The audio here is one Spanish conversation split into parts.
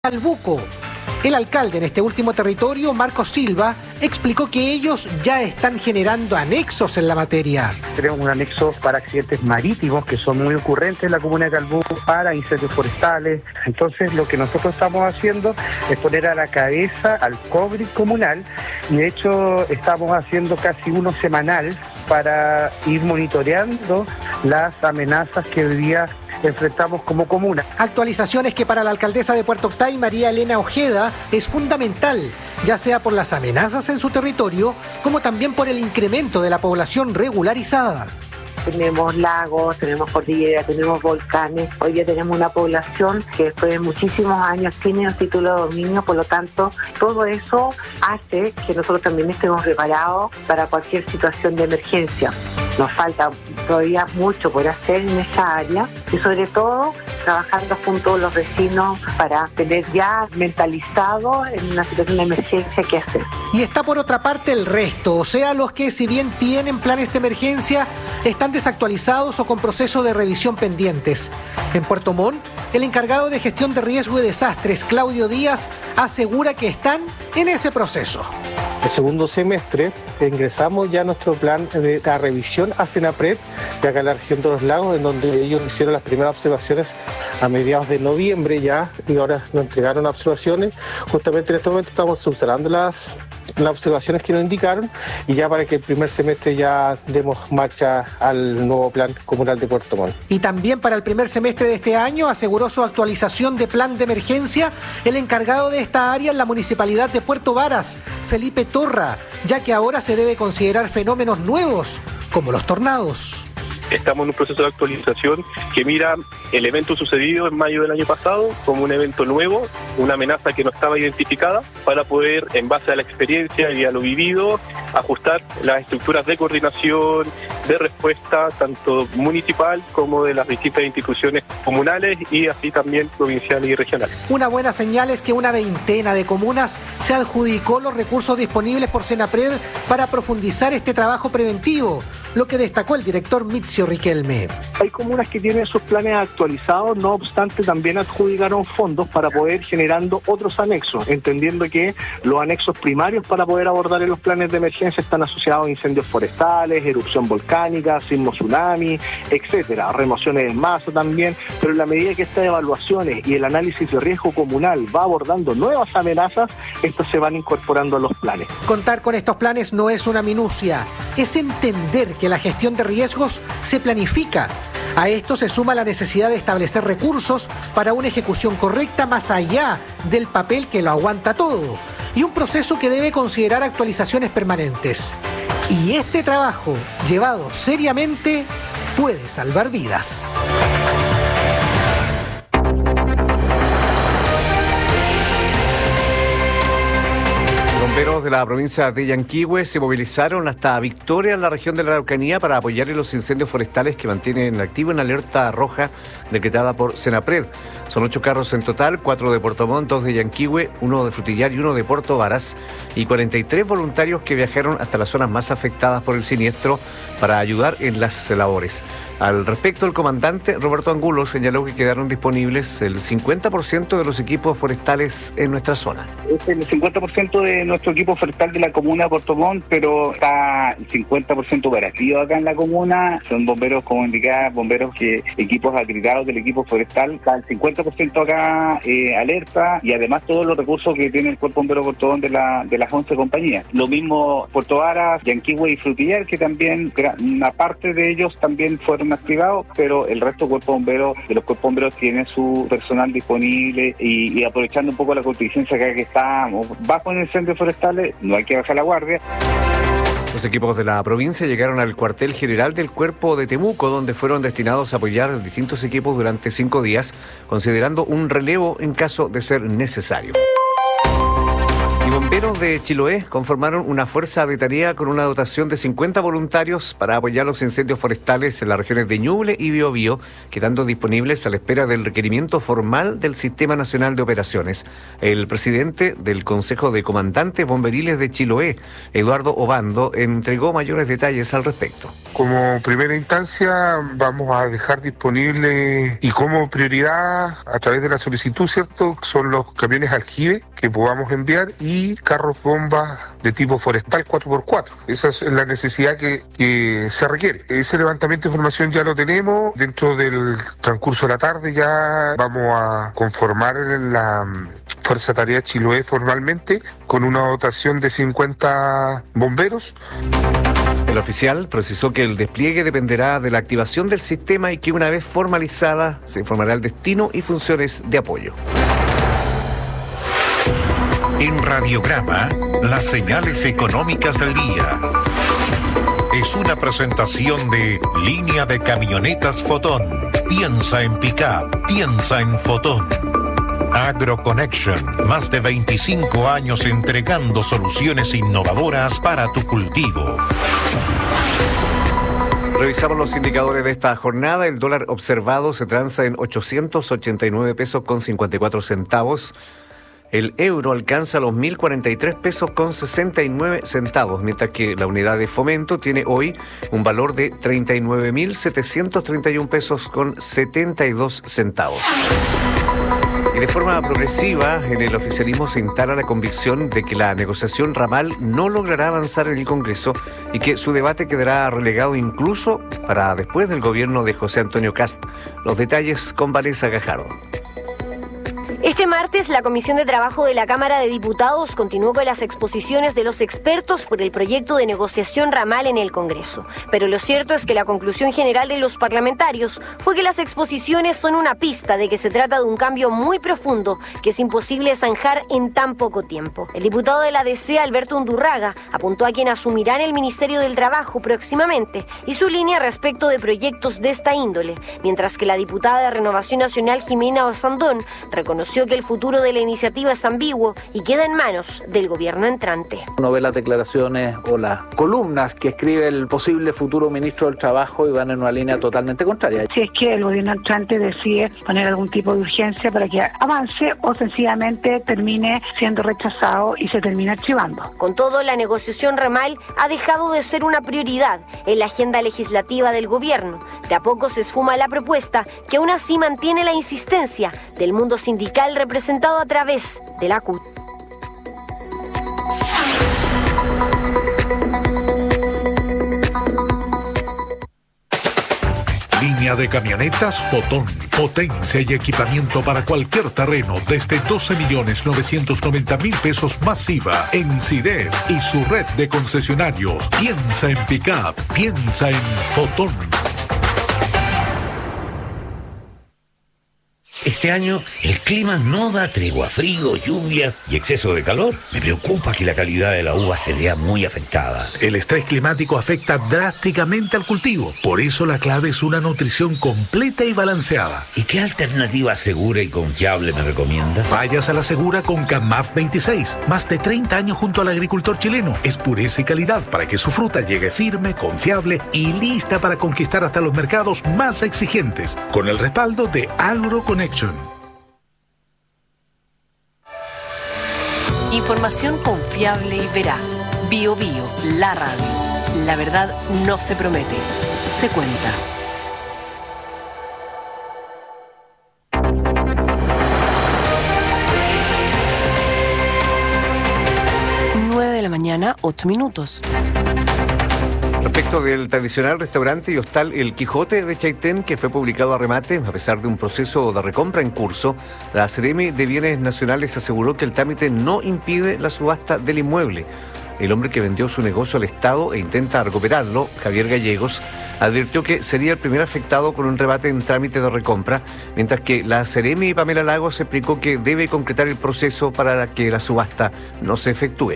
Calbuco. El alcalde en este último territorio, Marcos Silva, explicó que ellos ya están generando anexos en la materia. Tenemos un anexo para accidentes marítimos que son muy ocurrentes en la comuna de Calbuco, para incendios forestales. Entonces lo que nosotros estamos haciendo es poner a la cabeza al COBRI comunal y de hecho estamos haciendo casi uno semanal para ir monitoreando las amenazas que hoy día enfrentamos como comuna. Actualizaciones que para la alcaldesa de Puerto Octay, María Elena Ojeda, es fundamental, ya sea por las amenazas en su territorio, como también por el incremento de la población regularizada. Tenemos lagos, tenemos cordillera, tenemos volcanes. Hoy ya tenemos una población que después de muchísimos años tiene un título de dominio, por lo tanto, todo eso hace que nosotros también estemos preparados para cualquier situación de emergencia. Nos falta todavía mucho por hacer en esa área y sobre todo trabajando junto a los vecinos para tener ya mentalizado en una situación de emergencia qué hacer. Y está por otra parte el resto, o sea, los que si bien tienen planes de emergencia, están desactualizados o con proceso de revisión pendientes. En Puerto Montt, el encargado de gestión de riesgo y desastres, Claudio Díaz, asegura que están en ese proceso. El segundo semestre ingresamos ya nuestro plan de la revisión a Senapred, de acá en la región de los lagos, en donde ellos hicieron las primeras observaciones a mediados de noviembre ya, y ahora nos entregaron observaciones. Justamente en este momento estamos subsanando las observaciones que nos indicaron y ya para que el primer semestre ya demos marcha al nuevo plan comunal de Puerto Montt. Y también para el primer semestre de este año aseguró su actualización de plan de emergencia el encargado de esta área en la municipalidad de Puerto Varas, Felipe Torra, ya que ahora se debe considerar fenómenos nuevos como los tornados. Estamos en un proceso de actualización que mira el evento sucedido en mayo del año pasado como un evento nuevo, una amenaza que no estaba identificada, para poder, en base a la experiencia y a lo vivido, ajustar las estructuras de coordinación, de respuesta, tanto municipal como de las distintas instituciones comunales y así también provinciales y regionales. Una buena señal es que una veintena de comunas se adjudicó los recursos disponibles por Senapred para profundizar este trabajo preventivo, lo que destacó el director Mitzio Riquelme. Hay comunas que tienen sus planes actualizados, no obstante también adjudicaron fondos para poder generando otros anexos, entendiendo que los anexos primarios para poder abordar en los planes de emergencia están asociados a incendios forestales, erupción volcánica, sismo tsunami, etcétera, remociones en masa también, pero en la medida que estas evaluaciones y el análisis de riesgo comunal va abordando nuevas amenazas, estas se van incorporando a los planes. Contar con estos planes no es una minucia, es entender que la gestión de riesgos se planifica. A esto se suma la necesidad de establecer recursos para una ejecución correcta más allá del papel que lo aguanta todo, y un proceso que debe considerar actualizaciones permanentes. Y este trabajo, llevado seriamente, puede salvar vidas. Bomberos de la provincia de Yanquihue se movilizaron hasta Victoria, en la región de la Araucanía, para apoyar en los incendios forestales que mantienen activo en alerta roja decretada por Senapred. Son 8 carros en total, 4 de Puerto Montt, 2 de Yanquihue, 1 de Frutillar y 1 de Puerto Varas, y 43 voluntarios que viajaron hasta las zonas más afectadas por el siniestro para ayudar en las labores. Al respecto, el comandante Roberto Angulo señaló que quedaron disponibles el 50% de los equipos forestales en nuestra zona. Es el 50% de nuestro equipo forestal de la comuna de Puerto Montt, pero está el 50% operativo acá en la comuna. Son bomberos, como indicaba, bomberos que equipos acreditados del equipo forestal. Está el 50% acá alerta, y además todos los recursos que tiene el Cuerpo Bombero Puerto Montt de las 11 compañías. Lo mismo Puerto Varas, Yanquihue y Frutillar, que también una parte de ellos también fueron activados, pero el resto de los cuerpos bomberos tiene su personal disponible y aprovechando un poco la contingencia que estamos bajo en incendios forestales, no hay que bajar la guardia. Los equipos de la provincia llegaron al cuartel general del Cuerpo de Temuco, donde fueron destinados a apoyar distintos equipos durante 5 días, considerando un relevo en caso de ser necesario. Y bomberos de Chiloé conformaron una fuerza de tarea con una dotación de 50 voluntarios para apoyar los incendios forestales en las regiones de Ñuble y Biobío, quedando disponibles a la espera del requerimiento formal del Sistema Nacional de Operaciones. El presidente del Consejo de Comandantes Bomberiles de Chiloé, Eduardo Obando, entregó mayores detalles al respecto. Como primera instancia vamos a dejar disponible y como prioridad a través de la solicitud, ¿cierto? Son los camiones aljibe que podamos enviar y carros bombas de tipo forestal 4x4. Esa es la necesidad que se requiere. Ese levantamiento de información ya lo tenemos. Dentro del transcurso de la tarde ya vamos a conformar la Fuerza Tarea Chiloé formalmente con una dotación de 50 bomberos. El oficial precisó que el despliegue dependerá de la activación del sistema y que una vez formalizada se informará el destino y funciones de apoyo. En Radiograma, las señales económicas del día. Es una presentación de Línea de Camionetas Fotón. Piensa en pick-up, piensa en Fotón. AgroConnection, más de 25 años entregando soluciones innovadoras para tu cultivo. Revisamos los indicadores de esta jornada. El dólar observado se transa en 889 pesos con 54 centavos. El euro alcanza los 1.043 pesos con 69 centavos, mientras que la unidad de fomento tiene hoy un valor de 39.731 pesos con 72 centavos. Y de forma progresiva, en el oficialismo se instala la convicción de que la negociación ramal no logrará avanzar en el Congreso y que su debate quedará relegado incluso para después del gobierno de José Antonio Kast. Los detalles con Vanessa Gajardo. Este martes, la Comisión de Trabajo de la Cámara de Diputados continuó con las exposiciones de los expertos por el proyecto de negociación ramal en el Congreso. Pero lo cierto es que la conclusión general de los parlamentarios fue que las exposiciones son una pista de que se trata de un cambio muy profundo que es imposible zanjar en tan poco tiempo. El diputado de la DC, Alberto Undurraga, apuntó a quien asumirá en el Ministerio del Trabajo próximamente y su línea respecto de proyectos de esta índole, mientras que la diputada de Renovación Nacional, Jimena Osandón, reconoció que el futuro de la iniciativa es ambiguo y queda en manos del gobierno entrante. Uno ve las declaraciones o las columnas que escribe el posible futuro ministro del Trabajo y van en una línea totalmente contraria. Si es que el gobierno entrante decide poner algún tipo de urgencia para que avance o sencillamente termine siendo rechazado y se termine archivando. Con todo, la negociación ramal ha dejado de ser una prioridad en la agenda legislativa del gobierno. De a poco se esfuma la propuesta, que aún así mantiene la insistencia del mundo sindical representado a través de la CUT. Línea de camionetas Fotón. Potencia y equipamiento para cualquier terreno desde 12.990.000 pesos masiva en CIDEF y su red de concesionarios. Piensa en pick-up, piensa en Fotón. Este año el clima no da tregua, frío, lluvias y exceso de calor. Me preocupa que la calidad de la uva se vea muy afectada. El estrés climático afecta drásticamente al cultivo. Por eso la clave es una nutrición completa y balanceada. ¿Y qué alternativa segura y confiable me recomienda? Vayas a la segura con CAMAF 26. Más de 30 años junto al agricultor chileno. Es pureza y calidad para que su fruta llegue firme, confiable y lista para conquistar hasta los mercados más exigentes. Con el respaldo de AgroConnection. Información confiable y veraz. Bio Bio, la radio. La verdad no se promete, se cuenta. De la mañana, 8 minutos. Respecto del tradicional restaurante y hostal El Quijote de Chaitén, que fue publicado a remate, a pesar de un proceso de recompra en curso, la Seremi de Bienes Nacionales aseguró que el trámite no impide la subasta del inmueble. El hombre que vendió su negocio al Estado e intenta recuperarlo, Javier Gallegos, advirtió que sería el primer afectado con un rebate en trámite de recompra, mientras que la Seremi Pamela Lagos explicó que debe concretar el proceso para que la subasta no se efectúe.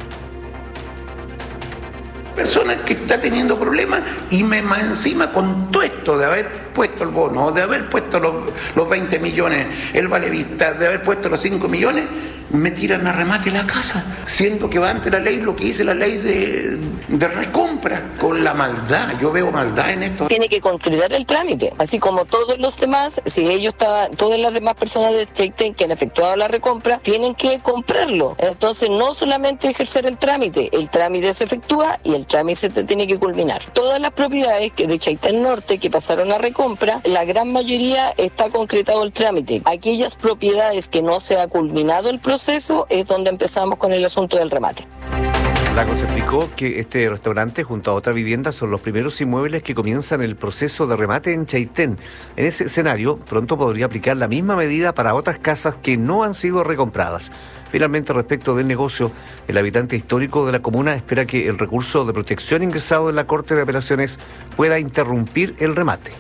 Persona que está teniendo problemas y más encima con todo esto de haber puesto el bono, de haber puesto los 20 millones, el vale vista, de haber puesto los 5 millones, me tiran a remate la casa, siendo que va ante la ley lo que dice la ley de recompra, con la maldad. Yo veo maldad en esto. Tiene que concretar el trámite, así como todos los demás. Si ellos estaban, todas las demás personas de Chaitén que han efectuado la recompra tienen que comprarlo. Entonces no solamente ejercer el trámite se efectúa y el trámite se tiene que culminar. Todas las propiedades que de Chaitén Norte que pasaron a recompra, la gran mayoría está concretado el trámite. Aquellas propiedades que no se ha culminado el proceso es donde empezamos con el asunto del remate. Lagos explicó que este restaurante junto a otra vivienda son los primeros inmuebles que comienzan el proceso de remate en Chaitén. En ese escenario, pronto podría aplicar la misma medida para otras casas que no han sido recompradas. Finalmente, respecto del negocio, el habitante histórico de la comuna espera que el recurso de protección ingresado en la Corte de Apelaciones pueda interrumpir el remate.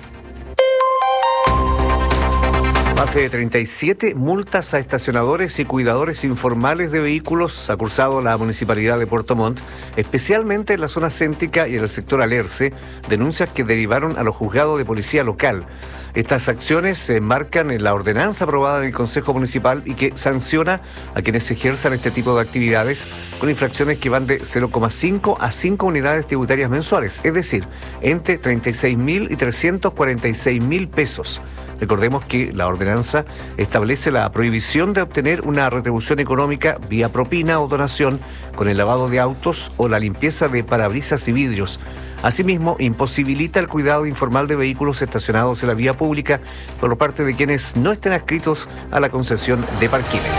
Más de 37 multas a estacionadores y cuidadores informales de vehículos ha cursado la Municipalidad de Puerto Montt, especialmente en la zona céntrica y en el sector Alerce, denuncias que derivaron a los juzgados de policía local. Estas acciones se enmarcan en la ordenanza aprobada en el Consejo Municipal y que sanciona a quienes ejerzan este tipo de actividades con infracciones que van de 0,5 a 5 unidades tributarias mensuales, es decir, entre 36.000 y 346.000 pesos. Recordemos que la ordenanza establece la prohibición de obtener una retribución económica vía propina o donación con el lavado de autos o la limpieza de parabrisas y vidrios. Asimismo, imposibilita el cuidado informal de vehículos estacionados en la vía pública por parte de quienes no estén adscritos a la concesión de parquímetros.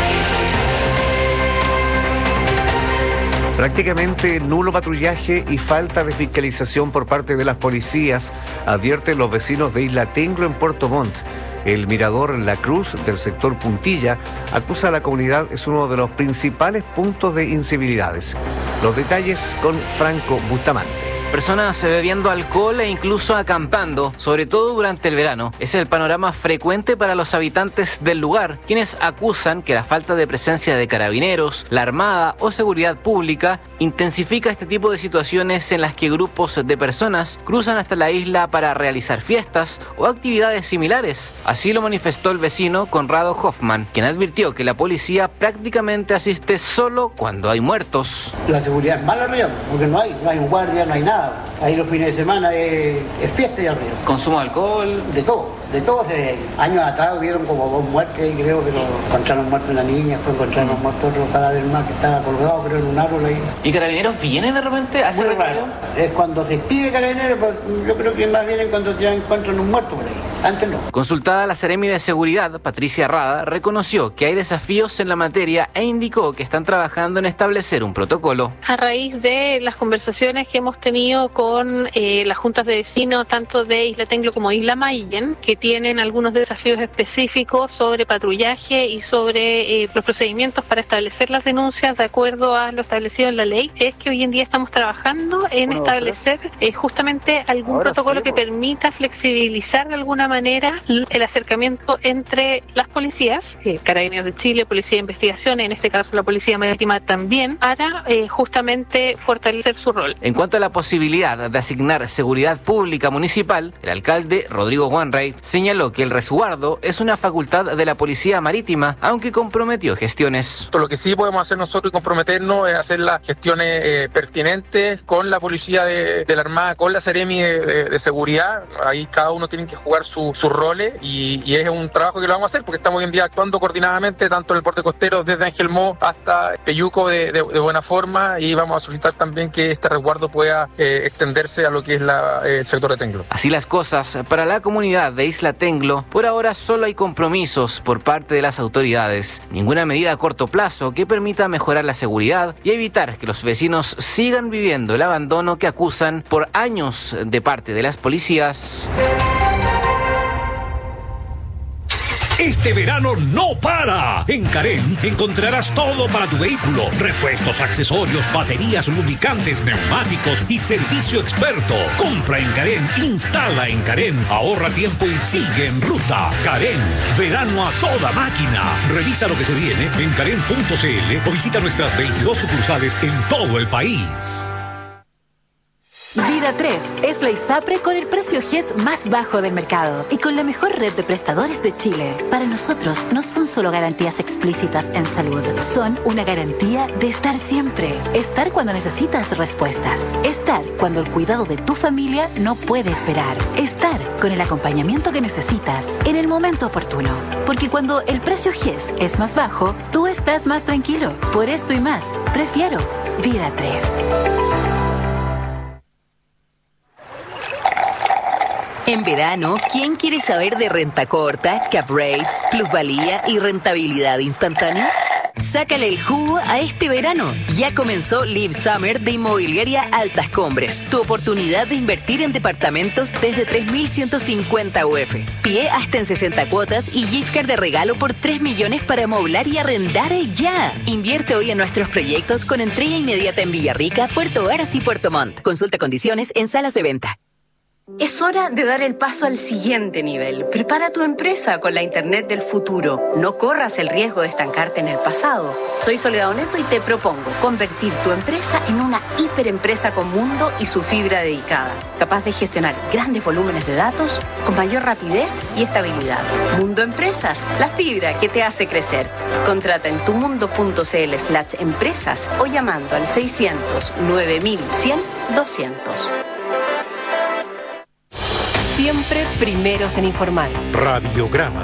Prácticamente nulo patrullaje y falta de fiscalización por parte de las policías, advierten los vecinos de Isla Tenglo en Puerto Montt. El mirador La Cruz del sector Puntilla acusa a la comunidad es uno de los principales puntos de incivilidades. Los detalles con Franco Bustamante. Personas bebiendo alcohol e incluso acampando, sobre todo durante el verano. Es el panorama frecuente para los habitantes del lugar, quienes acusan que la falta de presencia de carabineros, la Armada o seguridad pública intensifica este tipo de situaciones en las que grupos de personas cruzan hasta la isla para realizar fiestas o actividades similares. Así lo manifestó el vecino Conrado Hoffman, quien advirtió que la policía prácticamente asiste solo cuando hay muertos. La seguridad es mala arriba, porque no hay un guardia, no hay nada. Ahí los fines de semana es fiesta y arriba. ¿Consumo de alcohol? De todo. Años atrás hubieron como 2 muertes, creo que encontraron muerto una niña, después encontraron muerto otro cadáver más que estaba colgado, creo, en un árbol ahí. ¿Y Carabineros viene de repente a hacer recorrido? Es cuando se pide Carabineros, yo creo que más bien cuando ya encuentran un muerto por ahí. Antes no. Consultada la Seremi de Seguridad, Patricia Rada, reconoció que hay desafíos en la materia e indicó que están trabajando en establecer un protocolo. A raíz de las conversaciones que hemos tenido con las juntas de vecinos, tanto de Isla Tenglo como Isla Mayen, que tienen algunos desafíos específicos sobre patrullaje y sobre los procedimientos para establecer las denuncias de acuerdo a lo establecido en la ley, es que hoy en día estamos trabajando en establecer justamente algún protocolo que permita flexibilizar de alguna manera el acercamiento entre las policías, Carabineros de Chile, Policía de Investigación, en este caso la Policía Marítima también, para justamente fortalecer su rol. En cuanto a la posibilidad de asignar seguridad pública municipal, el alcalde Rodrigo Wanray señaló que el resguardo es una facultad de la Policía Marítima, aunque comprometió gestiones. Lo que sí podemos hacer nosotros y comprometernos es hacer las gestiones pertinentes con la Policía de la Armada, con la Seremi de Seguridad. Ahí cada uno tiene que jugar sus roles y es un trabajo que lo vamos a hacer porque estamos hoy en día actuando coordinadamente tanto en el puerto costero desde Ángel Mo hasta Peyuco de buena forma, y vamos a solicitar también que este resguardo pueda extenderse a lo que es el sector de Tenglo. Así las cosas, para la comunidad de Isla Tenglo, por ahora solo hay compromisos por parte de las autoridades, ninguna medida a corto plazo que permita mejorar la seguridad y evitar que los vecinos sigan viviendo el abandono que acusan por años de parte de las policías. Este verano no para. En Carén encontrarás todo para tu vehículo: repuestos, accesorios, baterías, lubricantes, neumáticos y servicio experto. Compra en Carén, instala en Carén, ahorra tiempo y sigue en ruta. Carén, verano a toda máquina. Revisa lo que se viene en carén.cl o visita nuestras 22 sucursales en todo el país. Vida 3 es la ISAPRE con el precio GES más bajo del mercado y con la mejor red de prestadores de Chile. Para nosotros no son solo garantías explícitas en salud, son una garantía de estar siempre. Estar cuando necesitas respuestas. Estar cuando el cuidado de tu familia no puede esperar. Estar con el acompañamiento que necesitas en el momento oportuno. Porque cuando el precio GES es más bajo, tú estás más tranquilo. Por esto y más, prefiero Vida 3. En verano, ¿quién quiere saber de renta corta, cap rates, plusvalía y rentabilidad instantánea? Sácale el jugo a este verano. Ya comenzó Live Summer de Inmobiliaria Altas Cumbres. Tu oportunidad de invertir en departamentos desde 3.150 UF. Pie hasta en 60 cuotas y gift card de regalo por 3 millones para amoblar y arrendar ya. Invierte hoy en nuestros proyectos con entrega inmediata en Villarrica, Puerto Varas y Puerto Montt. Consulta condiciones en salas de venta. Es hora de dar el paso al siguiente nivel. Prepara tu empresa con la Internet del futuro. No corras el riesgo de estancarte en el pasado. Soy Soledad Oneto y te propongo convertir tu empresa en una hiperempresa con mundo y su fibra dedicada, capaz de gestionar grandes volúmenes de datos con mayor rapidez y estabilidad. Mundo Empresas, la fibra que te hace crecer. Contrata en tumundo.cl/empresas o llamando al 600 9100 200. Siempre primeros en informar. Radiograma.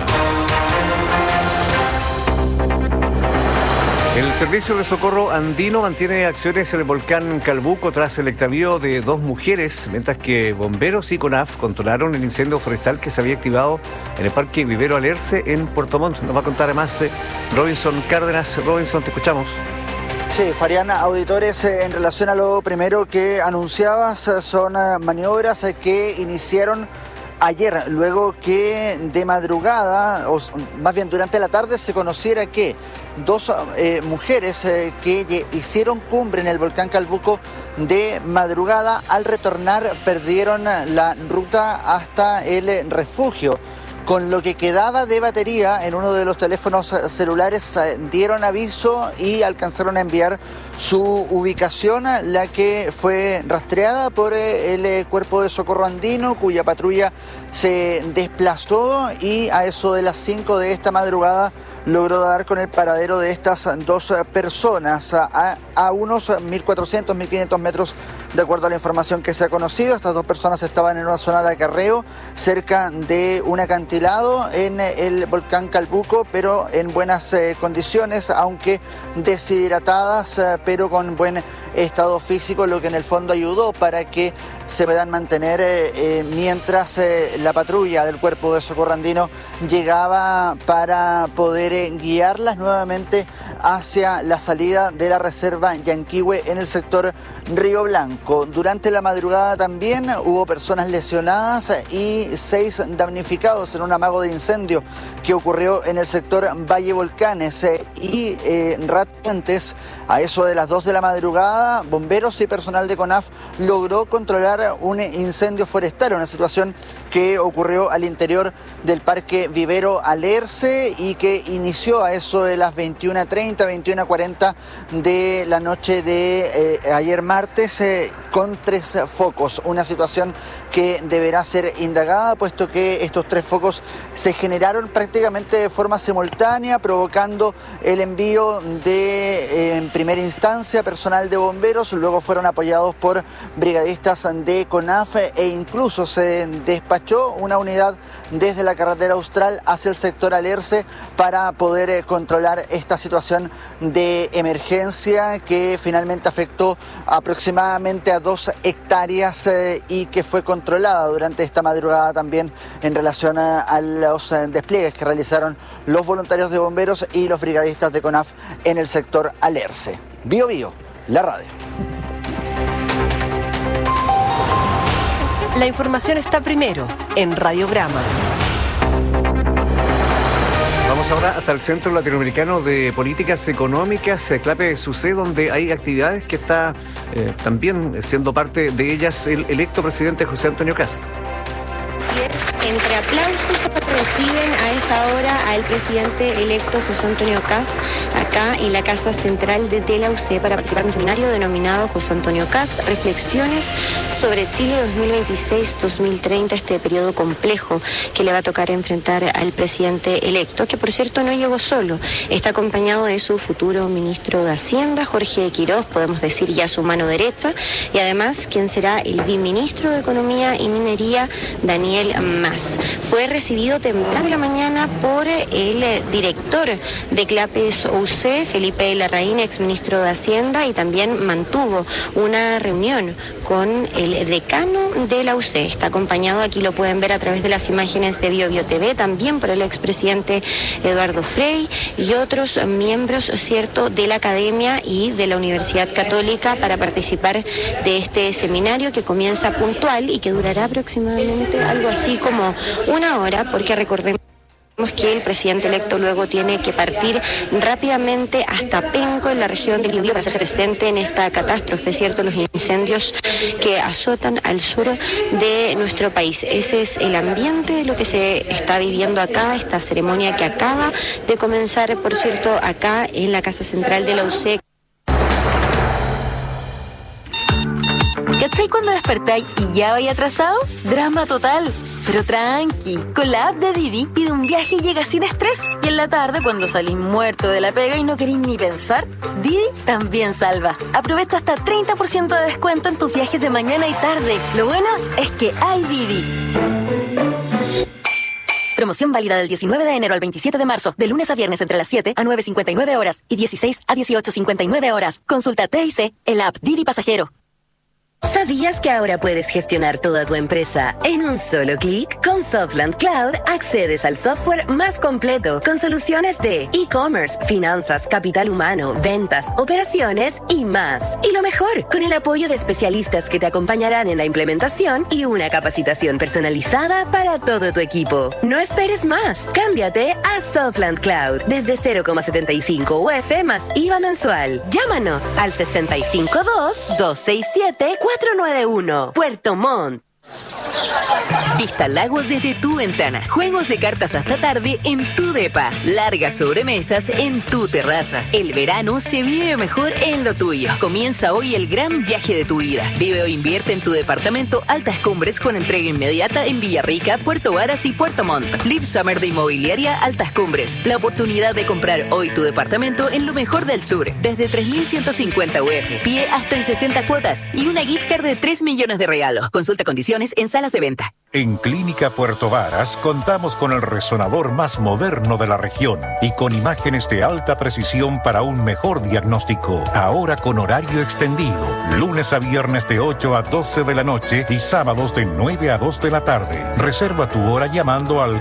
El Servicio de Socorro Andino mantiene acciones en el volcán Calbuco tras el extravío de 2 mujeres, mientras que bomberos y CONAF controlaron el incendio forestal que se había activado en el Parque Vivero Alerce en Puerto Montt. Nos va a contar además Robinson Cárdenas. Robinson, te escuchamos. Sí, Fariana, auditores, en relación a lo primero que anunciabas, son maniobras que iniciaron ayer, luego que de madrugada, o más bien durante la tarde, se conociera que 2 mujeres que hicieron cumbre en el volcán Calbuco de madrugada, al retornar perdieron la ruta hasta el refugio. Con lo que quedaba de batería en uno de los teléfonos celulares, dieron aviso y alcanzaron a enviar su ubicación, la que fue rastreada por el Cuerpo de Socorro Andino, cuya patrulla se desplazó y a eso de las 5 de esta madrugada logró dar con el paradero de estas 2 personas a unos 1.400, 1.500 metros, de acuerdo a la información que se ha conocido. Estas 2 personas estaban en una zona de acarreo cerca de un acantilado en el volcán Calbuco, pero en buenas condiciones, aunque deshidratadas, pero con buen estado físico, lo que en el fondo ayudó para que se puedan mantener mientras la patrulla del Cuerpo de Socorro Andino llegaba para poder guiarlas nuevamente hacia la salida de la reserva Yanquihue en el sector Río Blanco. Durante la madrugada también hubo personas lesionadas y 6 damnificados en un amago de incendio que ocurrió en el sector Valle Volcanes y rato antes, a eso de las 2 de la madrugada, bomberos y personal de CONAF logró controlar un incendio forestal, una situación que ocurrió al interior del Parque Vivero Alerce y que inició a eso de las 21:30, 21:40 de la noche de ayer martes con 3 focos, una situación que deberá ser indagada, puesto que estos 3 focos se generaron prácticamente de forma simultánea, provocando el envío de, en primera instancia, personal de bomberos, luego fueron apoyados por brigadistas de CONAF e incluso se despachó una unidad desde la carretera austral hacia el sector Alerce para poder controlar esta situación de emergencia que finalmente afectó aproximadamente a 2 hectáreas y que fue controlada durante esta madrugada también en relación a los despliegues que realizaron los voluntarios de bomberos y los brigadistas de CONAF en el sector Alerce. Bio Bio, la radio. La información está primero en Radiograma. Vamos ahora hasta el Centro Latinoamericano de Políticas Económicas, CLAPE SUCE, donde hay actividades que está también siendo parte de ellas el electo presidente José Antonio Kast. Entre aplausos reciben a esta hora al presidente electo José Antonio Kast acá en la Casa Central de la UC para participar en un seminario denominado José Antonio Kast, reflexiones sobre Chile 2026-2030, este periodo complejo que le va a tocar enfrentar al presidente electo, que por cierto no llegó solo, está acompañado de su futuro ministro de Hacienda, Jorge Quiroz, podemos decir ya su mano derecha, y además quien será el viceministro de Economía y Minería, Daniel Mas. Fue recibido recibido temprano en la mañana por el director de CLAPES UC, Felipe Larraín, exministro de Hacienda, y también mantuvo una reunión con el decano de la UC. Está acompañado, aquí lo pueden ver a través de las imágenes de BioBio TV, también por el expresidente Eduardo Frei y otros miembros, cierto, de la academia y de la Universidad Católica para participar de este seminario que comienza puntual y que durará aproximadamente algo así como una hora, porque recordemos que el presidente electo luego tiene que partir rápidamente hasta Penco, en la región del Biobío, para hacerse presente en esta catástrofe, ¿cierto? Los incendios que azotan al sur de nuestro país. Ese es el ambiente de lo que se está viviendo acá, esta ceremonia que acaba de comenzar, por cierto, acá en la Casa Central de la UC. ¿Cachai cuando despertáis y ya vais atrasado? Drama total. Pero tranqui, con la app de Didi pide un viaje y llega sin estrés. Y en la tarde, cuando salís muerto de la pega y no queréis ni pensar, Didi también salva. Aprovecha hasta 30% de descuento en tus viajes de mañana y tarde. Lo bueno es que hay Didi. Promoción válida del 19 de enero al 27 de marzo, de lunes a viernes entre las 7 a 9:59 horas y 16 a 18:59 horas. Consulta TIC en la app Didi Pasajero. ¿Sabías que ahora puedes gestionar toda tu empresa en un solo clic? Con Softland Cloud accedes al software más completo con soluciones de e-commerce, finanzas, capital humano, ventas, operaciones y más. Y lo mejor, con el apoyo de especialistas que te acompañarán en la implementación y una capacitación personalizada para todo tu equipo. No esperes más. Cámbiate a Softland Cloud desde 0,75 UF más IVA mensual. Llámanos al 652-267-491. Puerto Montt. Vista Lago desde tu ventana. Juegos de cartas hasta tarde en tu depa. Largas sobremesas en tu terraza. El verano se vive mejor en lo tuyo. Comienza hoy el gran viaje de tu vida. Vive o invierte en tu departamento Altas Cumbres con entrega inmediata en Villarrica, Puerto Varas y Puerto Montt. Live Summer de Inmobiliaria Altas Cumbres. La oportunidad de comprar hoy tu departamento en lo mejor del sur. Desde 3.150 UF. Pie hasta en 60 cuotas. Y una gift card de 3 millones de regalos. Consulta condiciones en salas de venta. En Clínica Puerto Varas contamos con el resonador más moderno de la región y con imágenes de alta precisión para un mejor diagnóstico. Ahora con horario extendido, lunes a viernes de 8 a 12 de la noche y sábados de 9 a 2 de la tarde. Reserva tu hora llamando al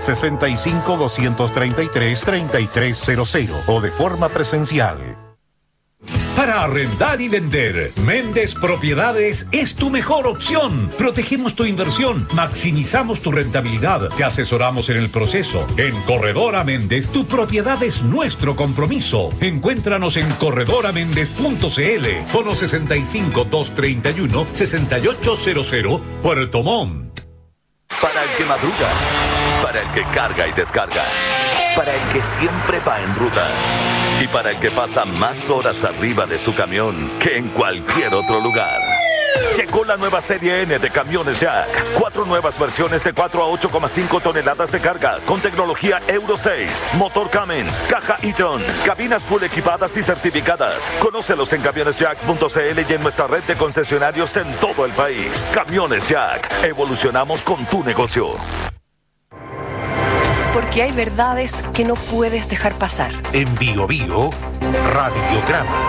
65-233-3300 o de forma presencial. Para arrendar y vender, Méndez Propiedades es tu mejor opción. Protegemos tu inversión, maximizamos tu rentabilidad, te asesoramos en el proceso. En Corredora Méndez, tu propiedad es nuestro compromiso. Encuéntranos en corredoraméndez.cl, fono 65-231-6800, Puerto Montt. Para el que madruga, para el que carga y descarga, para el que siempre va en ruta y para el que pasa más horas arriba de su camión que en cualquier otro lugar. Llegó la nueva serie N de camiones Jack. 4 nuevas versiones de 4 a 8,5 toneladas de carga con tecnología Euro 6, motor Cummins, caja Eaton, cabinas full equipadas y certificadas. Conócelos en camionesjack.cl y en nuestra red de concesionarios en todo el país. Camiones Jack. Evolucionamos con tu negocio. Porque hay verdades que no puedes dejar pasar. En Bio Bio, Radiograma.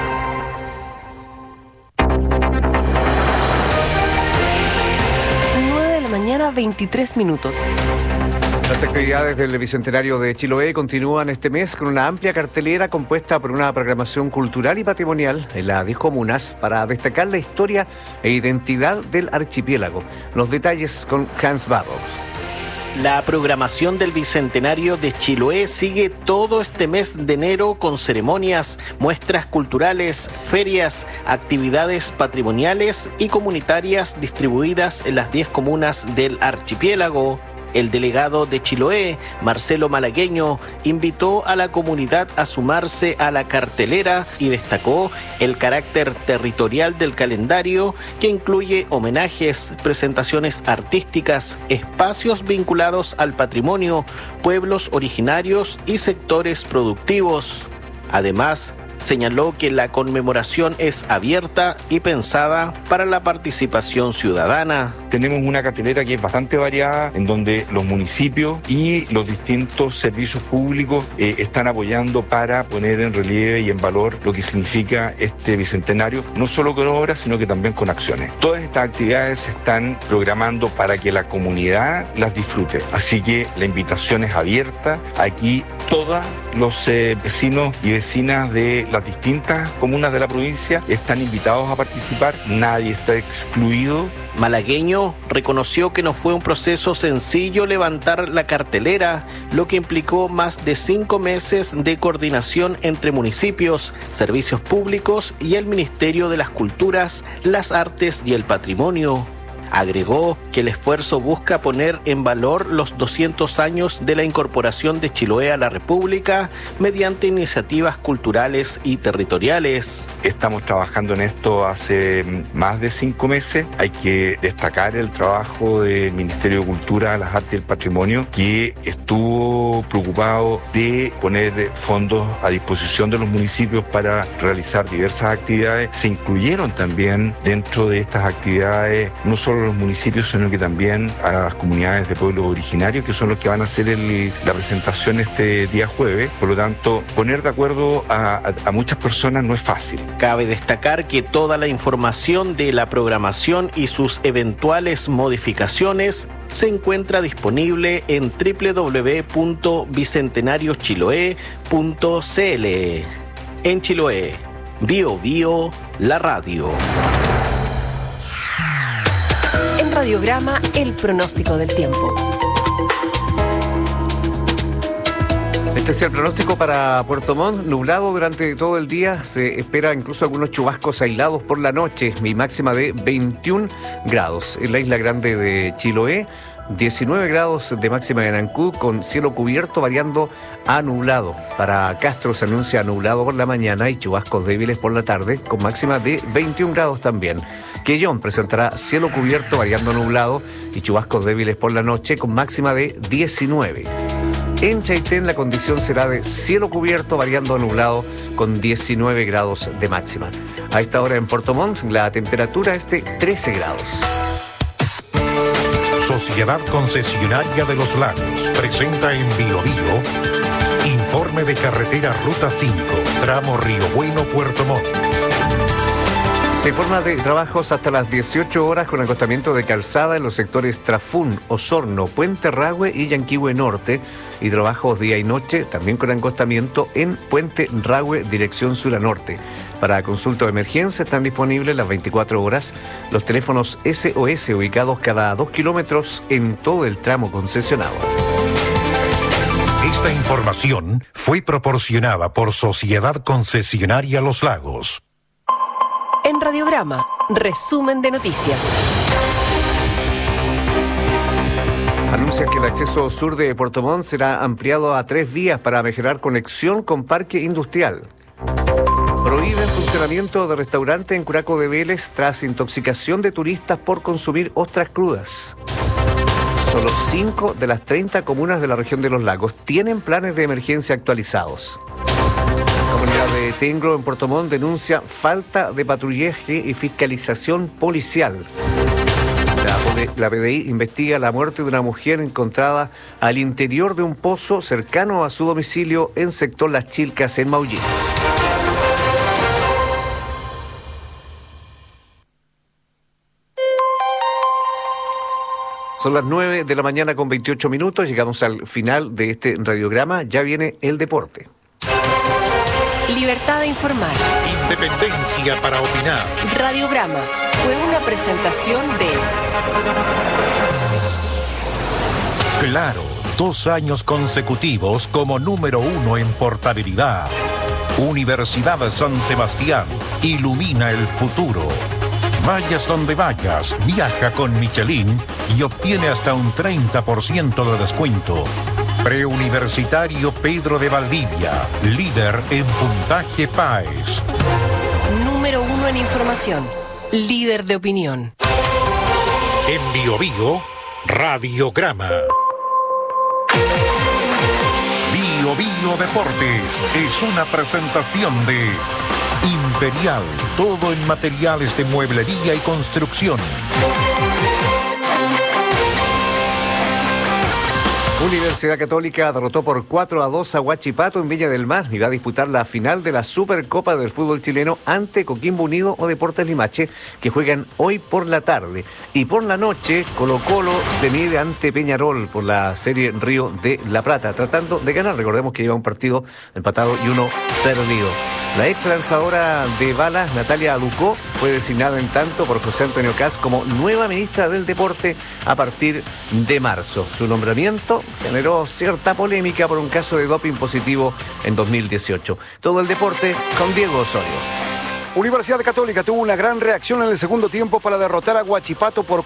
Mañana 23 minutos. Las actividades del Bicentenario de Chiloé continúan este mes con una amplia cartelera compuesta por una programación cultural y patrimonial en las 10 comunas para destacar la historia e identidad del archipiélago. Los detalles con Hans Barros. La programación del Bicentenario de Chiloé sigue todo este mes de enero con ceremonias, muestras culturales, ferias, actividades patrimoniales y comunitarias distribuidas en las 10 comunas del archipiélago. El delegado de Chiloé, Marcelo Malagueño, invitó a la comunidad a sumarse a la cartelera y destacó el carácter territorial del calendario, que incluye homenajes, presentaciones artísticas, espacios vinculados al patrimonio, pueblos originarios y sectores productivos. Además, señaló que la conmemoración es abierta y pensada para la participación ciudadana. Tenemos una cartelera que es bastante variada, en donde los municipios y los distintos servicios públicos están apoyando para poner en relieve y en valor lo que significa este bicentenario, no solo con obras, sino que también con acciones. Todas estas actividades se están programando para que la comunidad las disfrute. Así que la invitación es abierta. Aquí todos los vecinos y vecinas de las distintas comunas de la provincia están invitados a participar. Nadie está excluido. Malagueño reconoció que no fue un proceso sencillo levantar la cartelera, lo que implicó más de 5 meses de coordinación entre municipios, servicios públicos y el Ministerio de las Culturas, las Artes y el Patrimonio. Agregó que el esfuerzo busca poner en valor los 200 años de la incorporación de Chiloé a la República mediante iniciativas culturales y territoriales. Estamos trabajando en esto hace más de 5 meses. Hay que destacar el trabajo del Ministerio de Cultura, las Artes y el Patrimonio, que estuvo preocupado de poner fondos a disposición de los municipios para realizar diversas actividades. Se incluyeron también dentro de estas actividades no solo los municipios, sino que también a las comunidades de pueblos originarios, que son los que van a hacer la presentación este día jueves. Por lo tanto, poner de acuerdo a muchas personas no es fácil. Cabe destacar que toda la información de la programación y sus eventuales modificaciones se encuentra disponible en www.bicentenariochiloé.cl. En Chiloé, Bio Bio, la radio. En Radiograma, el pronóstico del tiempo. Este es el pronóstico para Puerto Montt, nublado durante todo el día, se espera incluso algunos chubascos aislados por la noche, mi máxima de 21 grados. En la isla grande de Chiloé, 19 grados de máxima en Ancud, con cielo cubierto variando a nublado. Para Castro se anuncia nublado por la mañana y chubascos débiles por la tarde, con máxima de 21 grados también. Quellón presentará cielo cubierto variando a nublado y chubascos débiles por la noche, con máxima de 19. En Chaitén la condición será de cielo cubierto variando a nublado con 19 grados de máxima. A esta hora en Puerto Montt la temperatura es de 13 grados. Sociedad Concesionaria de los Lagos presenta en Bio Bio informe de carretera Ruta 5, tramo Río Bueno, Puerto Montt. Se informa de trabajos hasta las 18 horas con acostamiento de calzada en los sectores Trafún, Osorno, Puente Rahue y Yanquihue Norte, y trabajos día y noche también con acostamiento en Puente Rahue, dirección sur a norte. Para consulta de emergencia están disponibles las 24 horas los teléfonos SOS ubicados cada 2 kilómetros en todo el tramo concesionado. Esta información fue proporcionada por Sociedad Concesionaria Los Lagos. En Radiograma, resumen de noticias. Anuncian que el acceso sur de Puerto Montt será ampliado a 3 vías para mejorar conexión con Parque Industrial. Prohíben funcionamiento de restaurante en Curaco de Vélez tras intoxicación de turistas por consumir ostras crudas. Solo 5 de las 30 comunas de la región de los lagos tienen planes de emergencia actualizados. La comunidad de Tengro en Puerto Montt denuncia falta de patrullaje y fiscalización policial. La PDI investiga la muerte de una mujer encontrada al interior de un pozo cercano a su domicilio en sector Las Chilcas en Maullín. Son las 9 de la mañana con 28 minutos. Llegamos al final de este radiograma. Ya viene el deporte. Libertad de informar. Independencia para opinar. Radiograma fue una presentación de... Claro, 2 años consecutivos como número 1 en portabilidad. Universidad San Sebastián, ilumina el futuro. Vayas donde vayas, viaja con Michelin y obtiene hasta un 30% de descuento. Preuniversitario Pedro de Valdivia, líder en puntaje PAES. Número 1 en información, líder de opinión. En Bio Bio, Radiograma. Bio Bio Deportes es una presentación de Imperial, todo en materiales de mueblería y construcción. Universidad Católica derrotó por 4-2 a Huachipato en Viña del Mar y va a disputar la final de la Supercopa del fútbol chileno ante Coquimbo Unido o Deportes Limache, que juegan hoy por la tarde. Y por la noche, Colo-Colo se mide ante Peñarol por la serie Río de la Plata, tratando de ganar. Recordemos que lleva un partido empatado y uno perdido. La ex lanzadora de balas, Natalia Ducó, fue designada en tanto por José Antonio Kast como nueva ministra del Deporte a partir de marzo. Su nombramiento generó cierta polémica por un caso de doping positivo en 2018. Todo el deporte con Diego Osorio. Universidad Católica tuvo una gran reacción en el segundo tiempo para derrotar a Huachipato por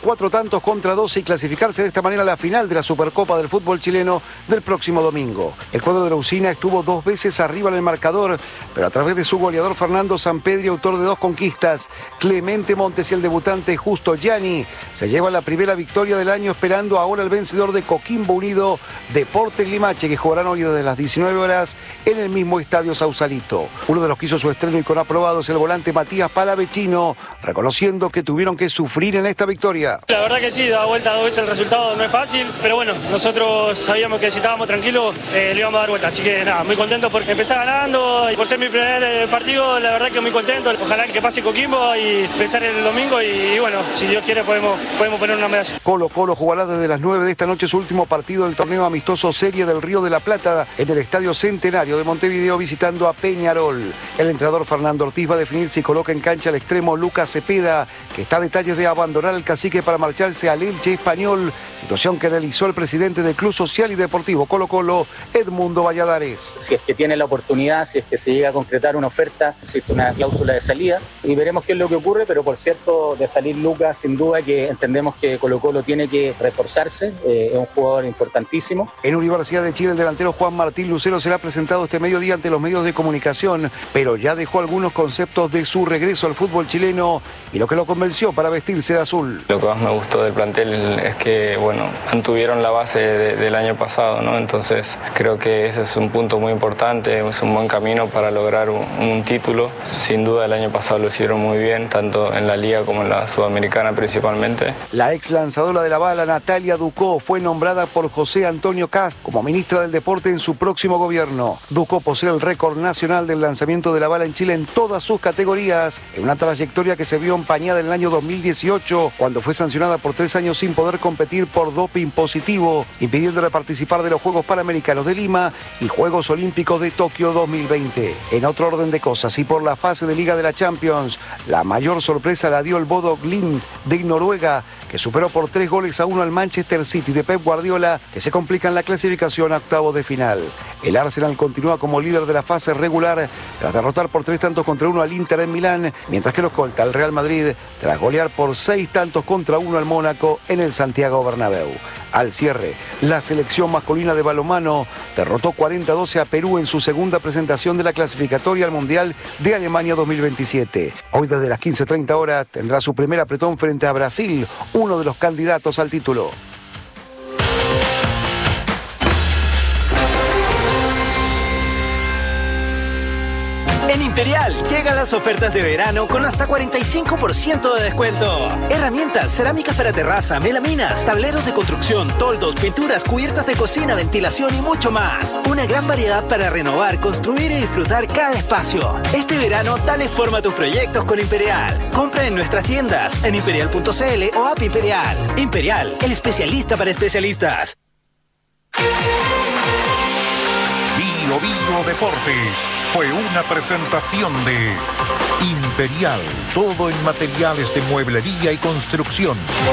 4-2 y clasificarse de esta manera a la final de la Supercopa del fútbol chileno del próximo domingo. El cuadro de la Usina estuvo 2 veces arriba en el marcador, pero a través de su goleador Fernando Sampedri, autor de 2 conquistas, Clemente Montes y el debutante Justo Gianni, se lleva la primera victoria del año, esperando ahora el vencedor de Coquimbo Unido, Deportes Limache, que jugarán hoy desde las 19 horas en el mismo estadio Sausalito. Uno de los que hizo su estreno y con aprobado es el volante Matías Palavecino, reconociendo que tuvieron que sufrir en esta victoria. La verdad que sí, da vuelta 2 veces el resultado no es fácil, pero bueno, nosotros sabíamos que si estábamos tranquilos le íbamos a dar vuelta, así que nada, muy contento porque empecé ganando y por ser mi primer partido, la verdad que muy contento. Ojalá que pase Coquimbo y pensar en el domingo y bueno, si Dios quiere podemos poner una medalla. Colo-Colo jugará desde las 9 de esta noche su último partido del torneo amistoso Serie del Río de la Plata en el Estadio Centenario de Montevideo, visitando a Peñarol. El entrenador Fernando Ortiz va a definir si coloca en cancha al extremo Lucas Cepeda, que está a detalles de abandonar el Cacique para marcharse al Elche Español, situación que realizó el presidente del Club Social y Deportivo Colo-Colo, Edmundo Valladares. Si es que tiene la oportunidad, si es que se llega a concretar una oferta, existe una cláusula de salida y veremos qué es lo que ocurre, pero por cierto, de salir Lucas, sin duda que entendemos que Colo-Colo tiene que reforzarse, es un jugador importantísimo. En Universidad de Chile, el delantero Juan Martín Lucero será presentado este mediodía ante los medios de comunicación, pero ya dejó algunos conceptos de su regreso al fútbol chileno y lo que lo convenció para vestirse de azul. Lo que más me gustó del plantel es que, bueno, mantuvieron la base del año pasado, ¿no? Entonces creo que ese es un punto muy importante, es un buen camino para lograr un título. Sin duda el año pasado lo hicieron muy bien, tanto en la Liga como en la Sudamericana principalmente. La ex lanzadora de la bala, Natalia Ducó, fue nombrada por José Antonio Kast como ministra del Deporte en su próximo gobierno. Ducó posee el récord nacional del lanzamiento de la bala en Chile en todas sus categorías, en una trayectoria que se vio empañada en el año 2018, cuando fue sancionada por 3 años sin poder competir por doping positivo, impidiéndole participar de los Juegos Panamericanos de Lima y Juegos Olímpicos de Tokio 2020. En otro orden de cosas, y por la fase de Liga de la Champions, la mayor sorpresa la dio el Bodo Glimt de Noruega, que superó por 3-1 al Manchester City de Pep Guardiola, que se complica en la clasificación a octavos de final. El Arsenal continúa como líder de la fase regular tras derrotar por 3-1 al Inter en Milán, mientras que lo escolta el Real Madrid tras golear por 6-1 al Mónaco en el Santiago Bernabéu. Al cierre, la selección masculina de balonmano derrotó 40-12 a Perú en su segunda presentación de la clasificatoria al Mundial de Alemania 2027. Hoy desde las 15:30 horas tendrá su primer apretón frente a Brasil, uno de los candidatos al título. En Imperial llegan las ofertas de verano con hasta 45% de descuento. Herramientas, cerámicas para terraza, melaminas, tableros de construcción, toldos, pinturas, cubiertas de cocina, ventilación y mucho más. Una gran variedad para renovar, construir y disfrutar cada espacio. Este verano dale forma a tus proyectos con Imperial. Compra en nuestras tiendas, en imperial.cl o app Imperial. Imperial, el especialista para especialistas. Bio Bio Deportes fue una presentación de Imperial, todo en materiales de mueblería y construcción.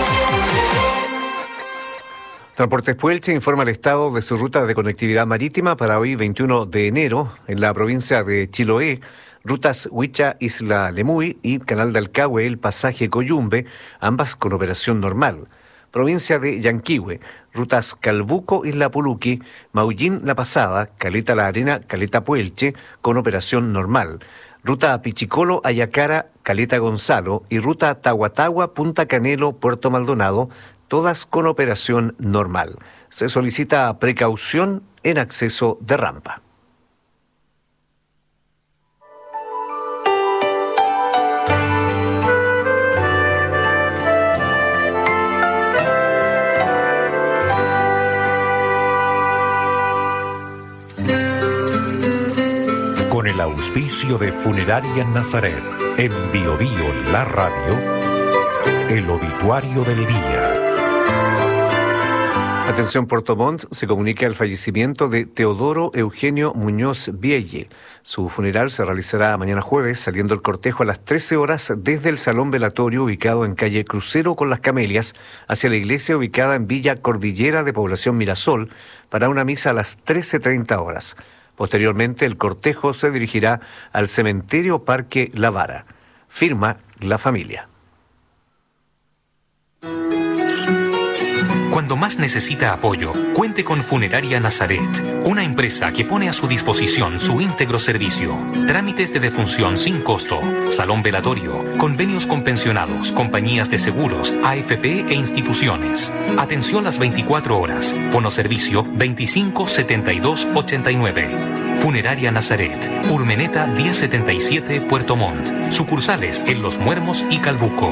Transportes Puelche informa el estado de su ruta de conectividad marítima para hoy 21 de enero en la provincia de Chiloé. Rutas Huicha, Isla Lemuy y Canal de Alcagüe, el pasaje Coyumbe, ambas con operación normal. Provincia de Yanquihue, rutas Calbuco, Isla Puluqui, Maullín, La Pasada, Caleta La Arena, Caleta Puelche, con operación normal. Ruta Pichicolo, Ayacara, Caleta Gonzalo y ruta Tahuatahua, Punta Canelo, Puerto Maldonado, todas con operación normal. Se solicita precaución en acceso de rampa. auspicio de Funeraria Nazaret. En Bio Bio, la radio, el obituario del día. Atención, Puerto Montt se comunica el fallecimiento de Teodoro Eugenio Muñoz Vielle. Su funeral se realizará mañana jueves, saliendo el cortejo a las 13 horas desde el Salón Velatorio ubicado en calle Crucero con las Camelias hacia la iglesia ubicada en Villa Cordillera de Población Mirasol para una misa a las 13:30 horas. Posteriormente, el cortejo se dirigirá al cementerio Parque La Vara. Firma la familia. Cuando más necesita apoyo, cuente con Funeraria Nazaret, una empresa que pone a su disposición su íntegro servicio. Trámites de defunción sin costo, salón velatorio, convenios con pensionados, compañías de seguros, AFP e instituciones. Atención las 24 horas. Fonoservicio 25 72 89. Funeraria Nazaret, Urmeneta 1077, Puerto Montt. Sucursales en Los Muermos y Calbuco.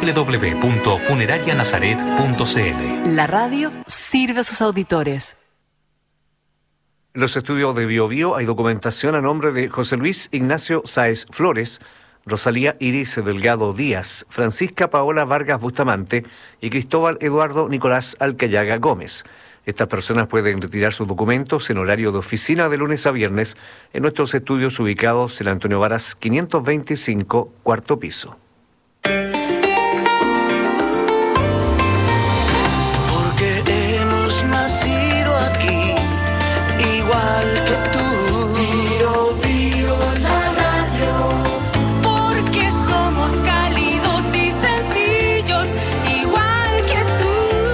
www.funerarianazaret.cl. La radio sirve a sus auditores. En los estudios de Bio Bio hay documentación a nombre de José Luis Ignacio Sáez Flores, Rosalía Iris Delgado Díaz, Francisca Paola Vargas Bustamante y Cristóbal Eduardo Nicolás Alcayaga Gómez. Estas personas pueden retirar sus documentos en horario de oficina de lunes a viernes en nuestros estudios ubicados en Antonio Varas 525, cuarto piso. Porque hemos nacido aquí, igual que tú. Bio Bio la radio. Porque somos cálidos y sencillos, igual que tú.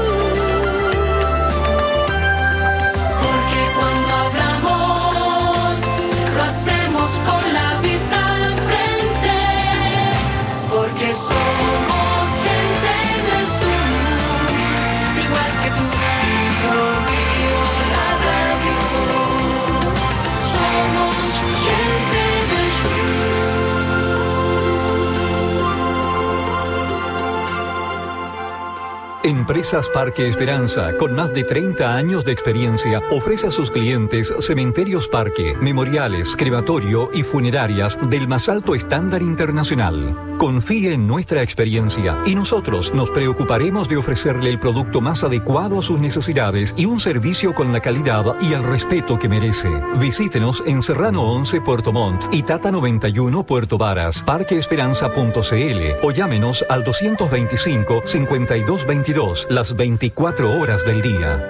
Porque cuando hablamos, lo hacemos con la vista al frente. Porque somos gente del sur, igual que tú. Bio Bio la radio. Somos gente del Empresas Parque Esperanza, con más de 30 años de experiencia, ofrece a sus clientes cementerios parque, memoriales, crematorio y funerarias del más alto estándar internacional. Confíe en nuestra experiencia y nosotros nos preocuparemos de ofrecerle el producto más adecuado a sus necesidades y un servicio con la calidad y el respeto que merece. Visítenos en Serrano 11 Puerto Montt y Tata 91 Puerto Varas, parqueesperanza.cl o llámenos al 225-5222 las 24 horas del día.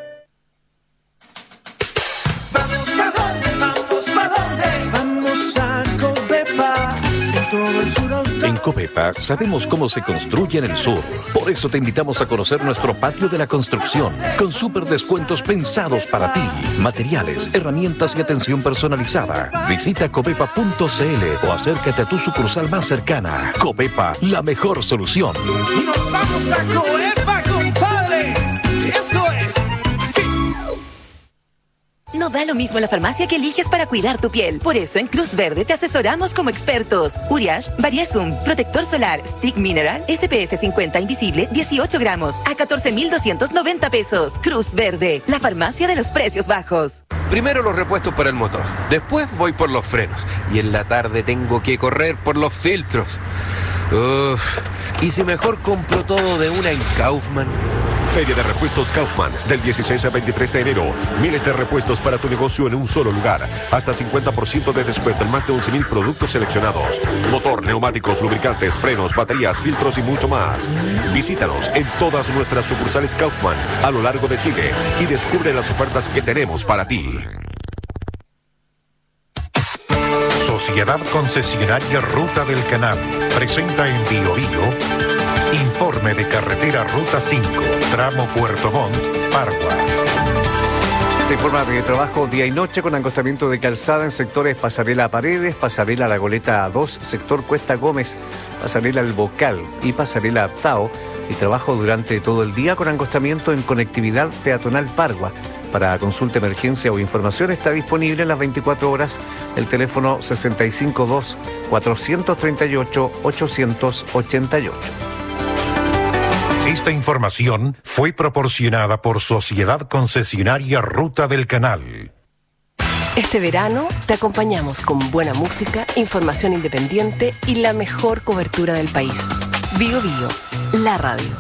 En Copepa sabemos cómo se construye en el sur. Por eso te invitamos a conocer nuestro patio de la construcción, con súper descuentos pensados para ti. Materiales, herramientas y atención personalizada. Visita copepa.cl o acércate a tu sucursal más cercana. Copepa, la mejor solución. Nos vamos a Coepa, compadre. Eso es. Sí. No da lo mismo la farmacia que eliges para cuidar tu piel. Por eso en Cruz Verde te asesoramos como expertos. Uriage, Variasum, protector solar, Stick Mineral, SPF 50 invisible, 18 gramos, a 14,290 pesos. Cruz Verde, la farmacia de los precios bajos. Primero los repuestos para el motor, después voy por los frenos y en la tarde tengo que correr por los filtros. ¿Y si mejor compro todo de una en Kaufman? Feria de Repuestos Kaufman, del 16 al 23 de enero. Miles de repuestos para tu negocio en un solo lugar. Hasta 50% de descuento en más de 11,000 productos seleccionados. Motor, neumáticos, lubricantes, frenos, baterías, filtros y mucho más. Visítanos en todas nuestras sucursales Kaufman a lo largo de Chile y descubre las ofertas que tenemos para ti. Sociedad Concesionaria Ruta del Canal presenta en Bio Bio informe de carretera Ruta 5, tramo Puerto Montt, Pargua. Se informa de trabajo día y noche con acostamiento de calzada en sectores Pasarela Paredes, Pasarela La Goleta 2, sector Cuesta Gómez, Pasarela El Bocal y Pasarela Aptao, y trabajo durante todo el día con acostamiento en conectividad peatonal Pargua. Para consulta, emergencia o información está disponible en las 24 horas el teléfono 652-438-888. Esta información fue proporcionada por Sociedad Concesionaria Ruta del Canal. Este verano te acompañamos con buena música, información independiente y la mejor cobertura del país. Bio Bio, la radio.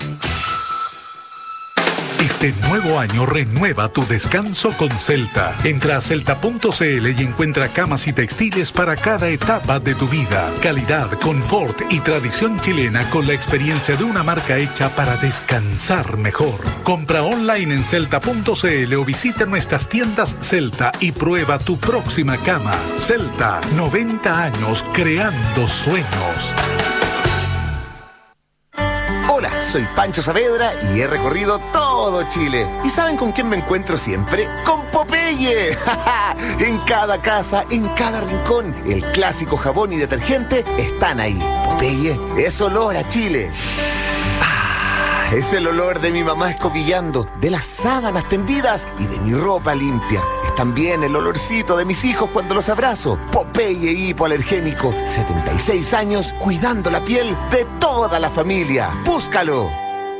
Este nuevo año renueva tu descanso con Celta. Entra a celta.cl y encuentra camas y textiles para cada etapa de tu vida. Calidad, confort y tradición chilena con la experiencia de una marca hecha para descansar mejor. Compra online en celta.cl o visita nuestras tiendas Celta y prueba tu próxima cama. Celta, 90 años creando sueños. Hola, soy Pancho Saavedra y he recorrido todo Chile. ¿Y saben con quién me encuentro siempre? ¡Con Popeye! En cada casa, en cada rincón, el clásico jabón y detergente están ahí. Popeye es olor a Chile. Es el olor de mi mamá escobillando, de las sábanas tendidas y de mi ropa limpia. Es también el olorcito de mis hijos cuando los abrazo. Popeye hipoalergénico, 76 años cuidando la piel de toda la familia. ¡Búscalo!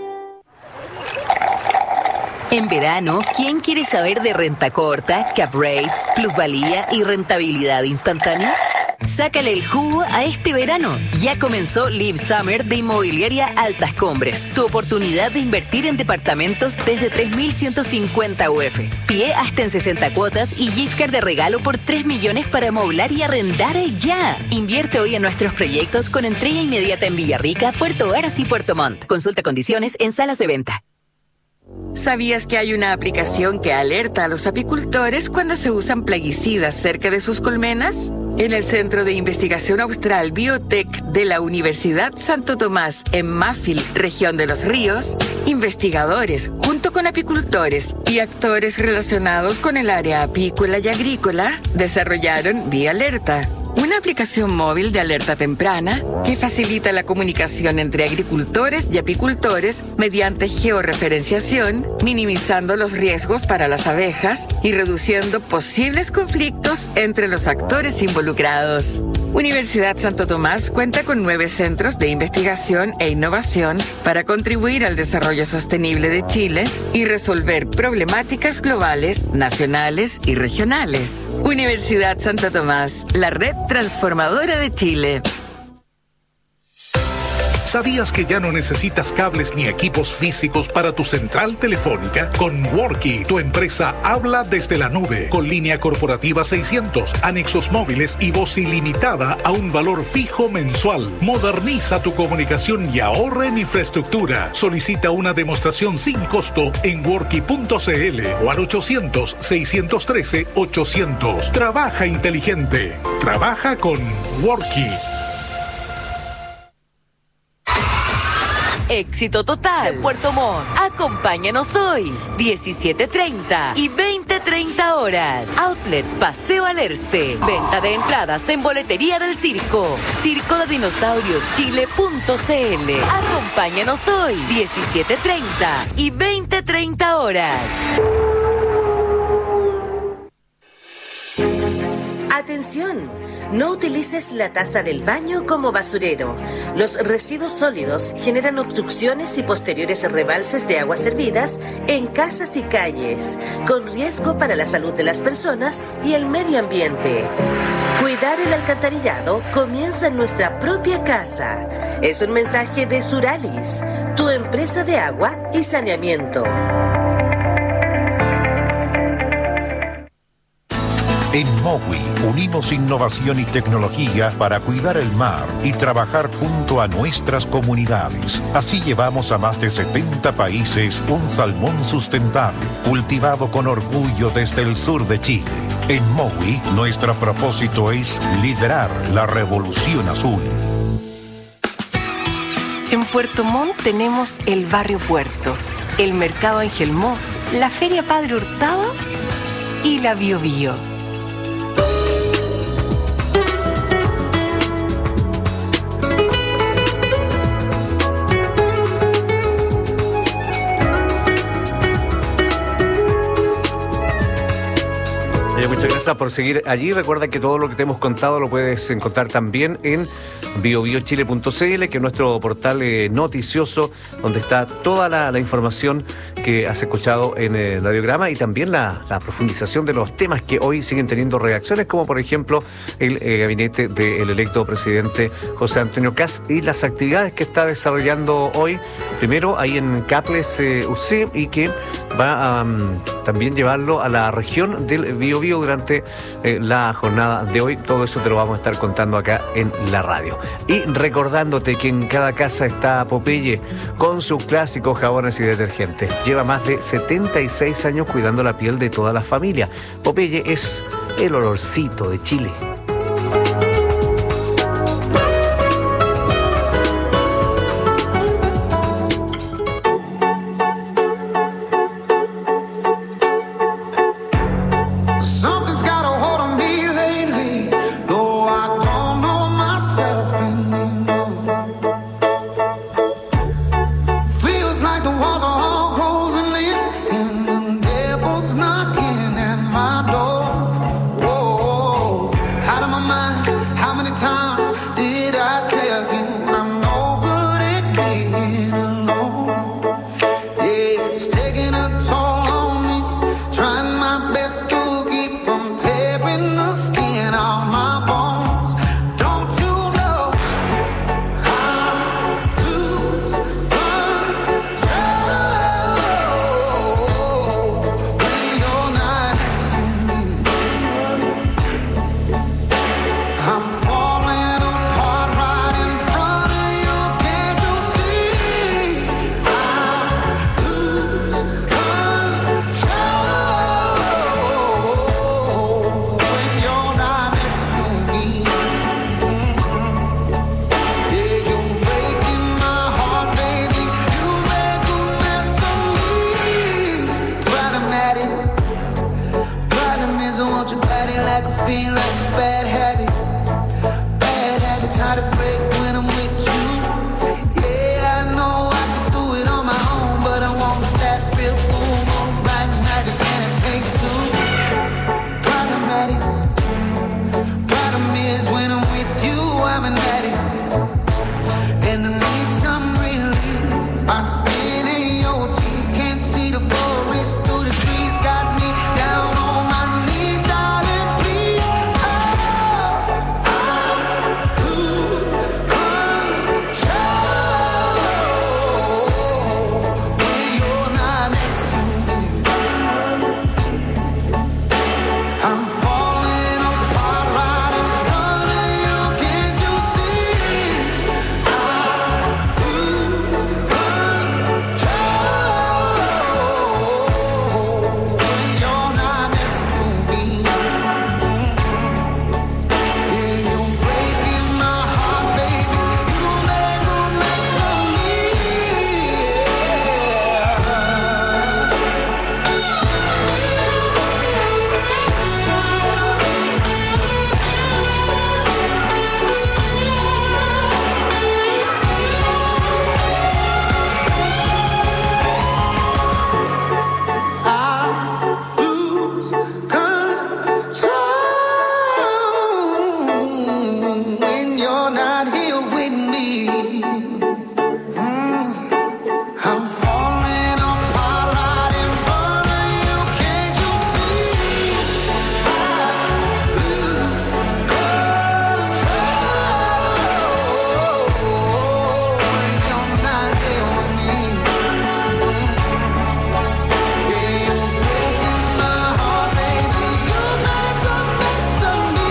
En verano, ¿quién quiere saber de renta corta, cap rates, plusvalía y rentabilidad instantánea? Sácale el jugo a este verano. Ya comenzó Live Summer de Inmobiliaria Altas Cumbres. Tu oportunidad de invertir en departamentos desde 3.150 UF. Pie hasta en 60 cuotas y gift card de regalo por 3 millones para amoblar y arrendar ya. Invierte hoy en nuestros proyectos con entrega inmediata en Villarrica, Puerto Varas y Puerto Montt. Consulta condiciones en salas de venta. ¿Sabías que hay una aplicación que alerta a los apicultores cuando se usan plaguicidas cerca de sus colmenas? En el Centro de Investigación Austral Biotech de la Universidad Santo Tomás, en Máfil, región de Los Ríos, investigadores, junto con apicultores y actores relacionados con el área apícola y agrícola, desarrollaron Vía Alerta, una aplicación móvil de alerta temprana que facilita la comunicación entre agricultores y apicultores mediante georreferenciación, minimizando los riesgos para las abejas y reduciendo posibles conflictos entre los actores involucrados. Universidad Santo Tomás cuenta con 9 centros de investigación e innovación para contribuir al desarrollo sostenible de Chile y resolver problemáticas globales, nacionales y regionales. Universidad Santo Tomás, la red transformadora de Chile. ¿Sabías que ya no necesitas cables ni equipos físicos para tu central telefónica? Con Worky, tu empresa habla desde la nube, con línea corporativa 600, anexos móviles y voz ilimitada a un valor fijo mensual. Moderniza tu comunicación y ahorra en infraestructura. Solicita una demostración sin costo en Worky.cl o al 800-613-800. Trabaja inteligente. Trabaja con Worky. Éxito total. Puerto Montt. Acompáñanos hoy, 17:30 y 20:30 horas. Outlet Paseo Alerce. Venta de entradas en boletería del circo. Circo de Dinosaurios Chile.cl. Acompáñanos hoy, 17:30 y 20:30 horas. Atención. No utilices la taza del baño como basurero. Los residuos sólidos generan obstrucciones y posteriores rebalses de aguas servidas en casas y calles, con riesgo para la salud de las personas y el medio ambiente. Cuidar el alcantarillado comienza en nuestra propia casa. Es un mensaje de Suralis, tu empresa de agua y saneamiento. En Mowi unimos innovación y tecnología para cuidar el mar y trabajar junto a nuestras comunidades. Así llevamos a más de 70 países un salmón sustentable, cultivado con orgullo desde el sur de Chile. En Mowi, nuestro propósito es liderar la revolución azul. En Puerto Montt tenemos el Barrio Puerto, el Mercado Angelmó, la Feria Padre Hurtado y la Bio Bio. Muchas gracias Gracias por seguir allí. Recuerda que todo lo que te hemos contado lo puedes encontrar también en biobiochile.cl, que es nuestro portal noticioso, donde está toda la información que has escuchado en el radiograma y también la profundización de los temas que hoy siguen teniendo reacciones, como por ejemplo el gabinete del electo presidente José Antonio Kast y las actividades que está desarrollando hoy, primero ahí en Caples UC, y que va a también llevarlo a la región del Biobío durante la jornada de hoy. Todo eso te lo vamos a estar contando acá en la radio. Y recordándote que en cada casa está Popeye con sus clásicos jabones y detergentes. Lleva más de 76 años cuidando la piel de toda la familia. Popeye es el olorcito de Chile. Something's got a hold on me lately, though I don't know myself anymore. Feels like the walls are all closing in, and the devil's knocking at my door. Whoa, out of my mind, how many times did I tell you I'm no good at being alone? Yeah, it's taking a toll on me, trying my best to keep from tearing the skin off my bones. Don't you know I lose control when you're not next to me? I'm falling apart right in front of you. Can't you see? I lose control when you're not next to me. Yeah, you're breaking my heart, baby. You make a mess of me. Problematic. Problem is I want your body like a fiend, like a bad habit. Bad habits hard to break when I'm with you. Yeah, I know I could do it on my own, but I want that real full moon, black magic, and it takes two. Problematic. Problem is when I'm with you, I'm an addict, and I need some relief. My skin and your teeth can't see the forest through the trees. Got me down on my knees, darling, please. Oh, I lose control when you're not next to me. I'm falling apart right in front of you. Can't you see? I lose control when you're not next to me. Yeah, you're breaking my heart, baby. You make a mess of me. I lose control when you're not here with me. I'm falling apart right in front of you. Can't you see? I lose control when you're not here with me. Yeah, you're breaking my heart, baby. You make a mess of me.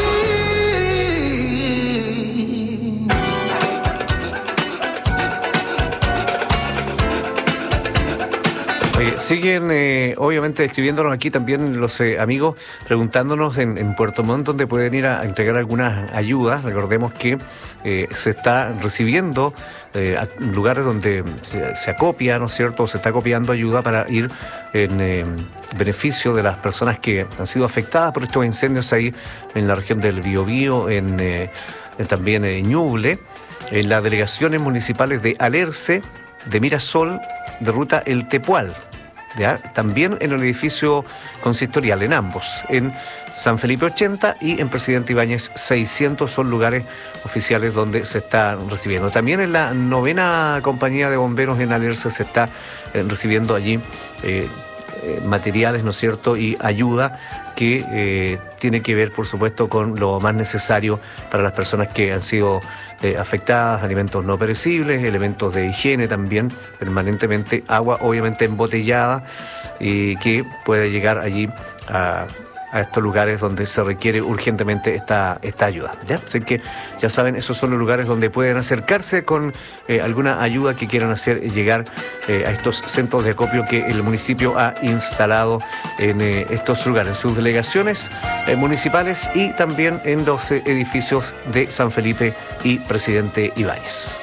Oye, siguen obviamente escribiéndonos aquí también los amigos, preguntándonos en Puerto Montt dónde pueden ir a entregar algunas ayudas. Recordemos que se está recibiendo lugares donde se acopia, ¿no es cierto? Se está acopiando ayuda para ir en beneficio de las personas que han sido afectadas por estos incendios ahí en la región del Biobío, también en Ñuble, en las delegaciones municipales de Alerce, de Mirasol, de Ruta El Tepual. ¿ya? También en el edificio consistorial, en ambos, en San Felipe 80 y en Presidente Ibáñez 600 son lugares oficiales donde se está recibiendo. También en la 9ª compañía de bomberos en Alerce se está recibiendo allí materiales, ¿no es cierto?, y ayuda que tiene que ver, por supuesto, con lo más necesario para las personas que han sido afectadas, alimentos no perecibles, elementos de higiene también, permanentemente, agua obviamente embotellada, que puede llegar allí a estos lugares donde se requiere urgentemente esta ayuda, ¿ya? Así que ya saben, esos son los lugares donde pueden acercarse con alguna ayuda que quieran hacer llegar a estos centros de acopio que el municipio ha instalado en estos lugares, en sus delegaciones municipales y también en los edificios de San Felipe y Presidente Ibáñez.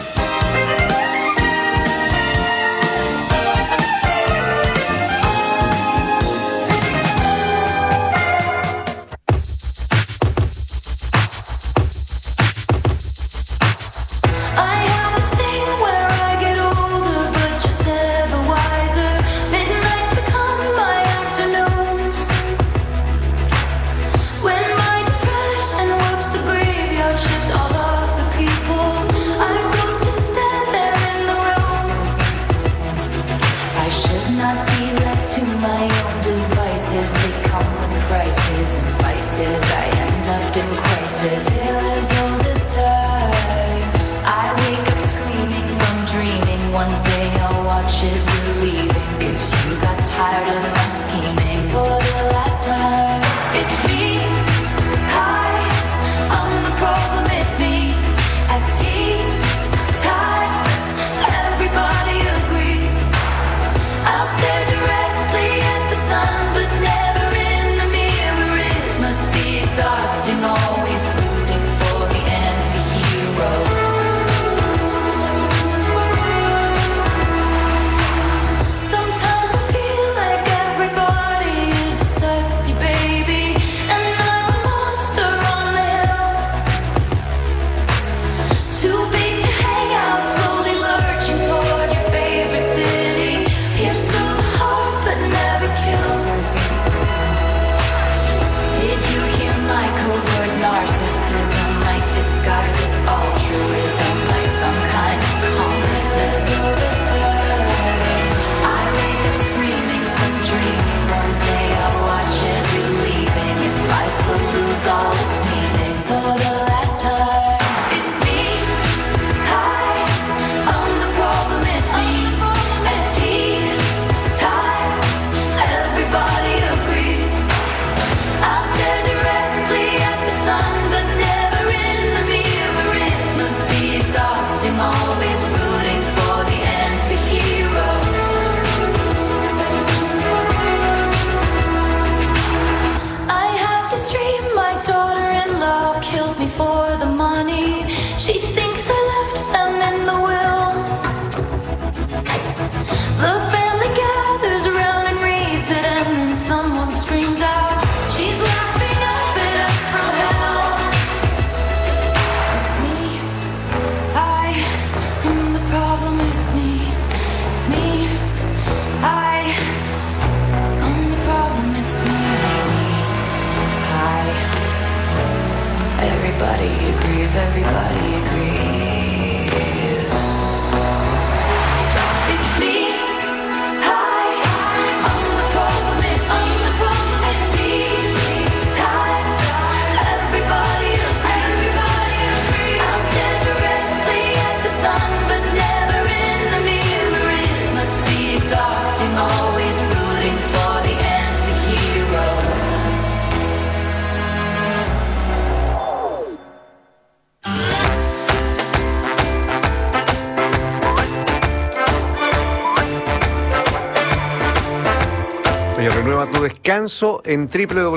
Renueva tu descanso en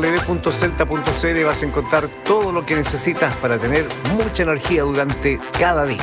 www.celta.cl. Vas a encontrar todo lo que necesitas para tener mucha energía durante cada día.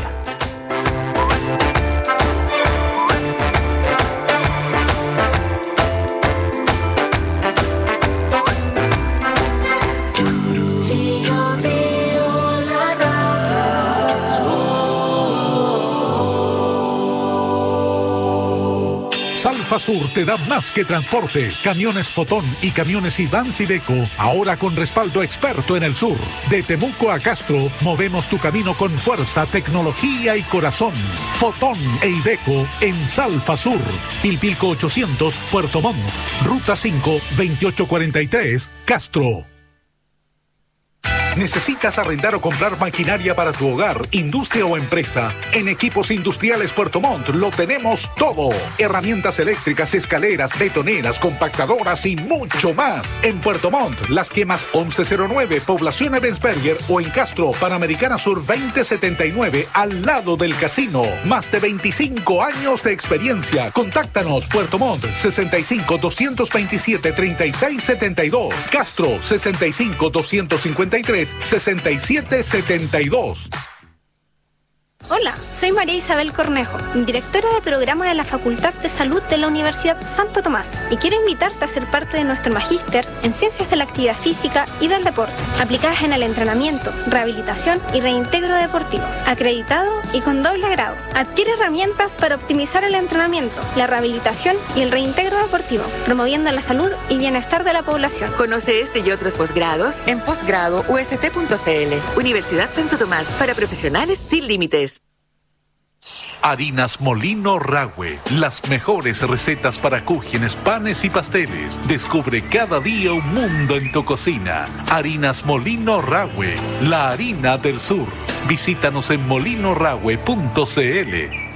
Salfa Sur te da más que transporte. Camiones Fotón y camiones Ivans Iveco, ahora con respaldo experto en el sur. De Temuco a Castro, movemos tu camino con fuerza, tecnología y corazón. Fotón e Iveco en Salfa Sur. Pilpilco 800, Puerto Montt. Ruta 5, 2843, Castro. ¿Necesitas arrendar o comprar maquinaria para tu hogar, industria o empresa? En Equipos Industriales Puerto Montt lo tenemos todo. Herramientas eléctricas, escaleras, betoneras, compactadoras y mucho más. En Puerto Montt, Las Quemas 1109, Población Ebensberger, o en Castro, Panamericana Sur 2079, al lado del casino. Más de 25 años de experiencia. Contáctanos, Puerto Montt, 65 227 3672. Castro, 65 253 6772. Hola, soy María Isabel Cornejo, directora de programa de la Facultad de Salud de la Universidad Santo Tomás, y quiero invitarte a ser parte de nuestro magíster en Ciencias de la Actividad Física y del Deporte, aplicadas en el entrenamiento, rehabilitación y reintegro deportivo, acreditado y con doble grado. Adquiere herramientas para optimizar el entrenamiento, la rehabilitación y el reintegro deportivo, promoviendo la salud y bienestar de la población. Conoce este y otros posgrados en posgradoust.cl. Universidad Santo Tomás, para profesionales sin límites. Harinas Molino Rahue, las mejores recetas para cúgenes, panes y pasteles. Descubre cada día un mundo en tu cocina. Harinas Molino Rahue, la harina del sur. Visítanos en molinorahue.cl.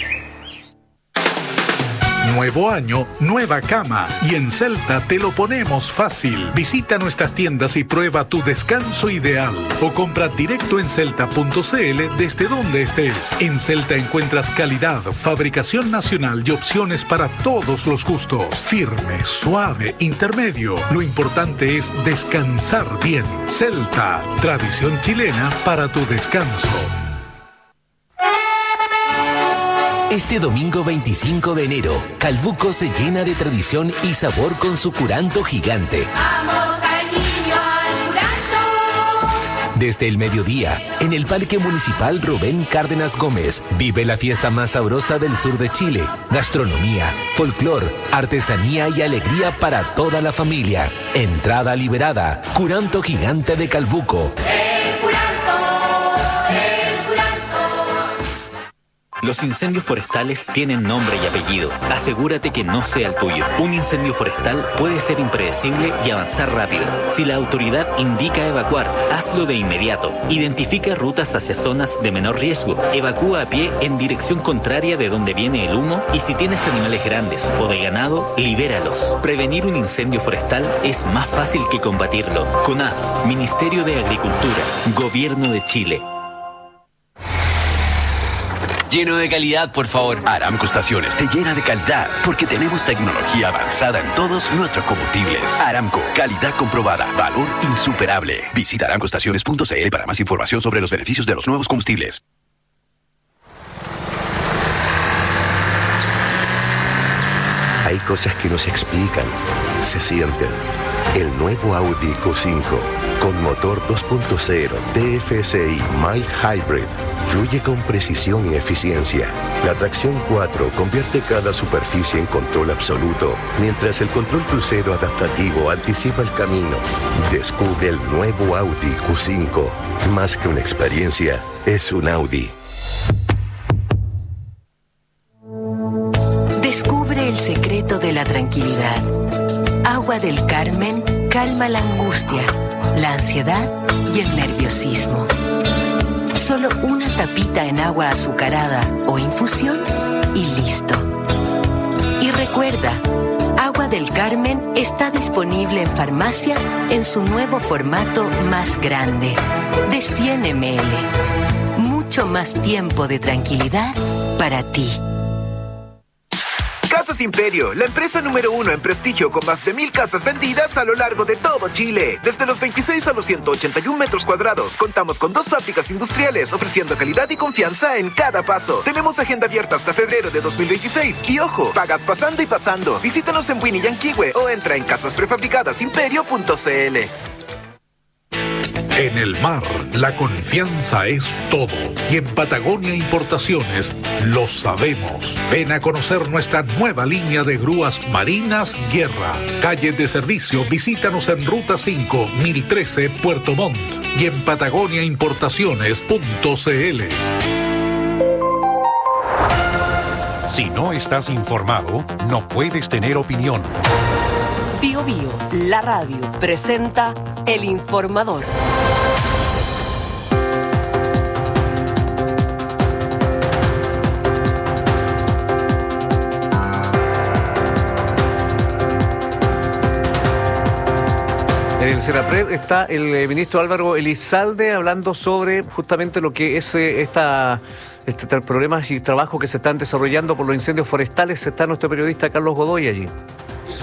Nuevo año, nueva cama. Y en Celta te lo ponemos fácil. Visita nuestras tiendas y prueba tu descanso ideal. O compra directo en celta.cl desde donde estés. En Celta encuentras calidad, fabricación nacional y opciones para todos los gustos. Firme, suave, intermedio. Lo importante es descansar bien. Celta, tradición chilena para tu descanso. Este domingo 25 de enero, Calbuco se llena de tradición y sabor con su curanto gigante. ¡Vamos al niño al curanto! Desde el mediodía, en el Parque Municipal Rubén Cárdenas Gómez, vive la fiesta más sabrosa del sur de Chile. Gastronomía, folclor, artesanía y alegría para toda la familia. Entrada liberada. Curanto gigante de Calbuco. Los incendios forestales tienen nombre y apellido. Asegúrate que no sea el tuyo. Un incendio forestal puede ser impredecible y avanzar rápido. Si la autoridad indica evacuar, hazlo de inmediato. Identifica rutas hacia zonas de menor riesgo. Evacúa a pie en dirección contraria de donde viene el humo, y si tienes animales grandes o de ganado, libéralos. Prevenir un incendio forestal es más fácil que combatirlo. CONAF, Ministerio de Agricultura, Gobierno de Chile. Lleno de calidad, por favor. Aramco Estaciones te llena de calidad porque tenemos tecnología avanzada en todos nuestros combustibles. Aramco, calidad comprobada, valor insuperable. Visita aramcoestaciones.cl para más información sobre los beneficios de los nuevos combustibles. Hay cosas que no se explican, se sienten. El nuevo Audi Q5 con motor 2.0 TFSI Mild Hybrid fluye con precisión y eficiencia. La tracción 4 convierte cada superficie en control absoluto, mientras el control crucero adaptativo anticipa el camino. Descubre el nuevo Audi Q5. Más que una experiencia, es un Audi. Descubre el secreto de la tranquilidad. Agua del Carmen calma la angustia, la ansiedad y el nerviosismo. Solo una tapita en agua azucarada o infusión y listo. Y recuerda, Agua del Carmen está disponible en farmacias en su nuevo formato más grande, de 100 ml. Mucho más tiempo de tranquilidad para ti. Casas Imperio, la empresa número 1 en prestigio con más de 1,000 casas vendidas a lo largo de todo Chile. Desde los 26 a los 181 metros cuadrados, contamos con 2 fábricas industriales ofreciendo calidad y confianza en cada paso. Tenemos agenda abierta hasta febrero de 2026. Y ojo, pagas pasando y pasando. Visítanos en Winnie y Yanquihue o entra en casasprefabricadosimperio.cl. En el mar, la confianza es todo. Y en Patagonia Importaciones lo sabemos. Ven a conocer nuestra nueva línea de grúas marinas Guerra. Calle de servicio, visítanos en Ruta 5, 1013, Puerto Montt. Y en patagoniaimportaciones.cl. Si no estás informado, no puedes tener opinión. Bio Bio, la radio, presenta El Informador. En el Senapred está el ministro Álvaro Elizalde hablando sobre justamente lo que es problemas y trabajo que se están desarrollando por los incendios forestales. Está nuestro periodista Carlos Godoy allí.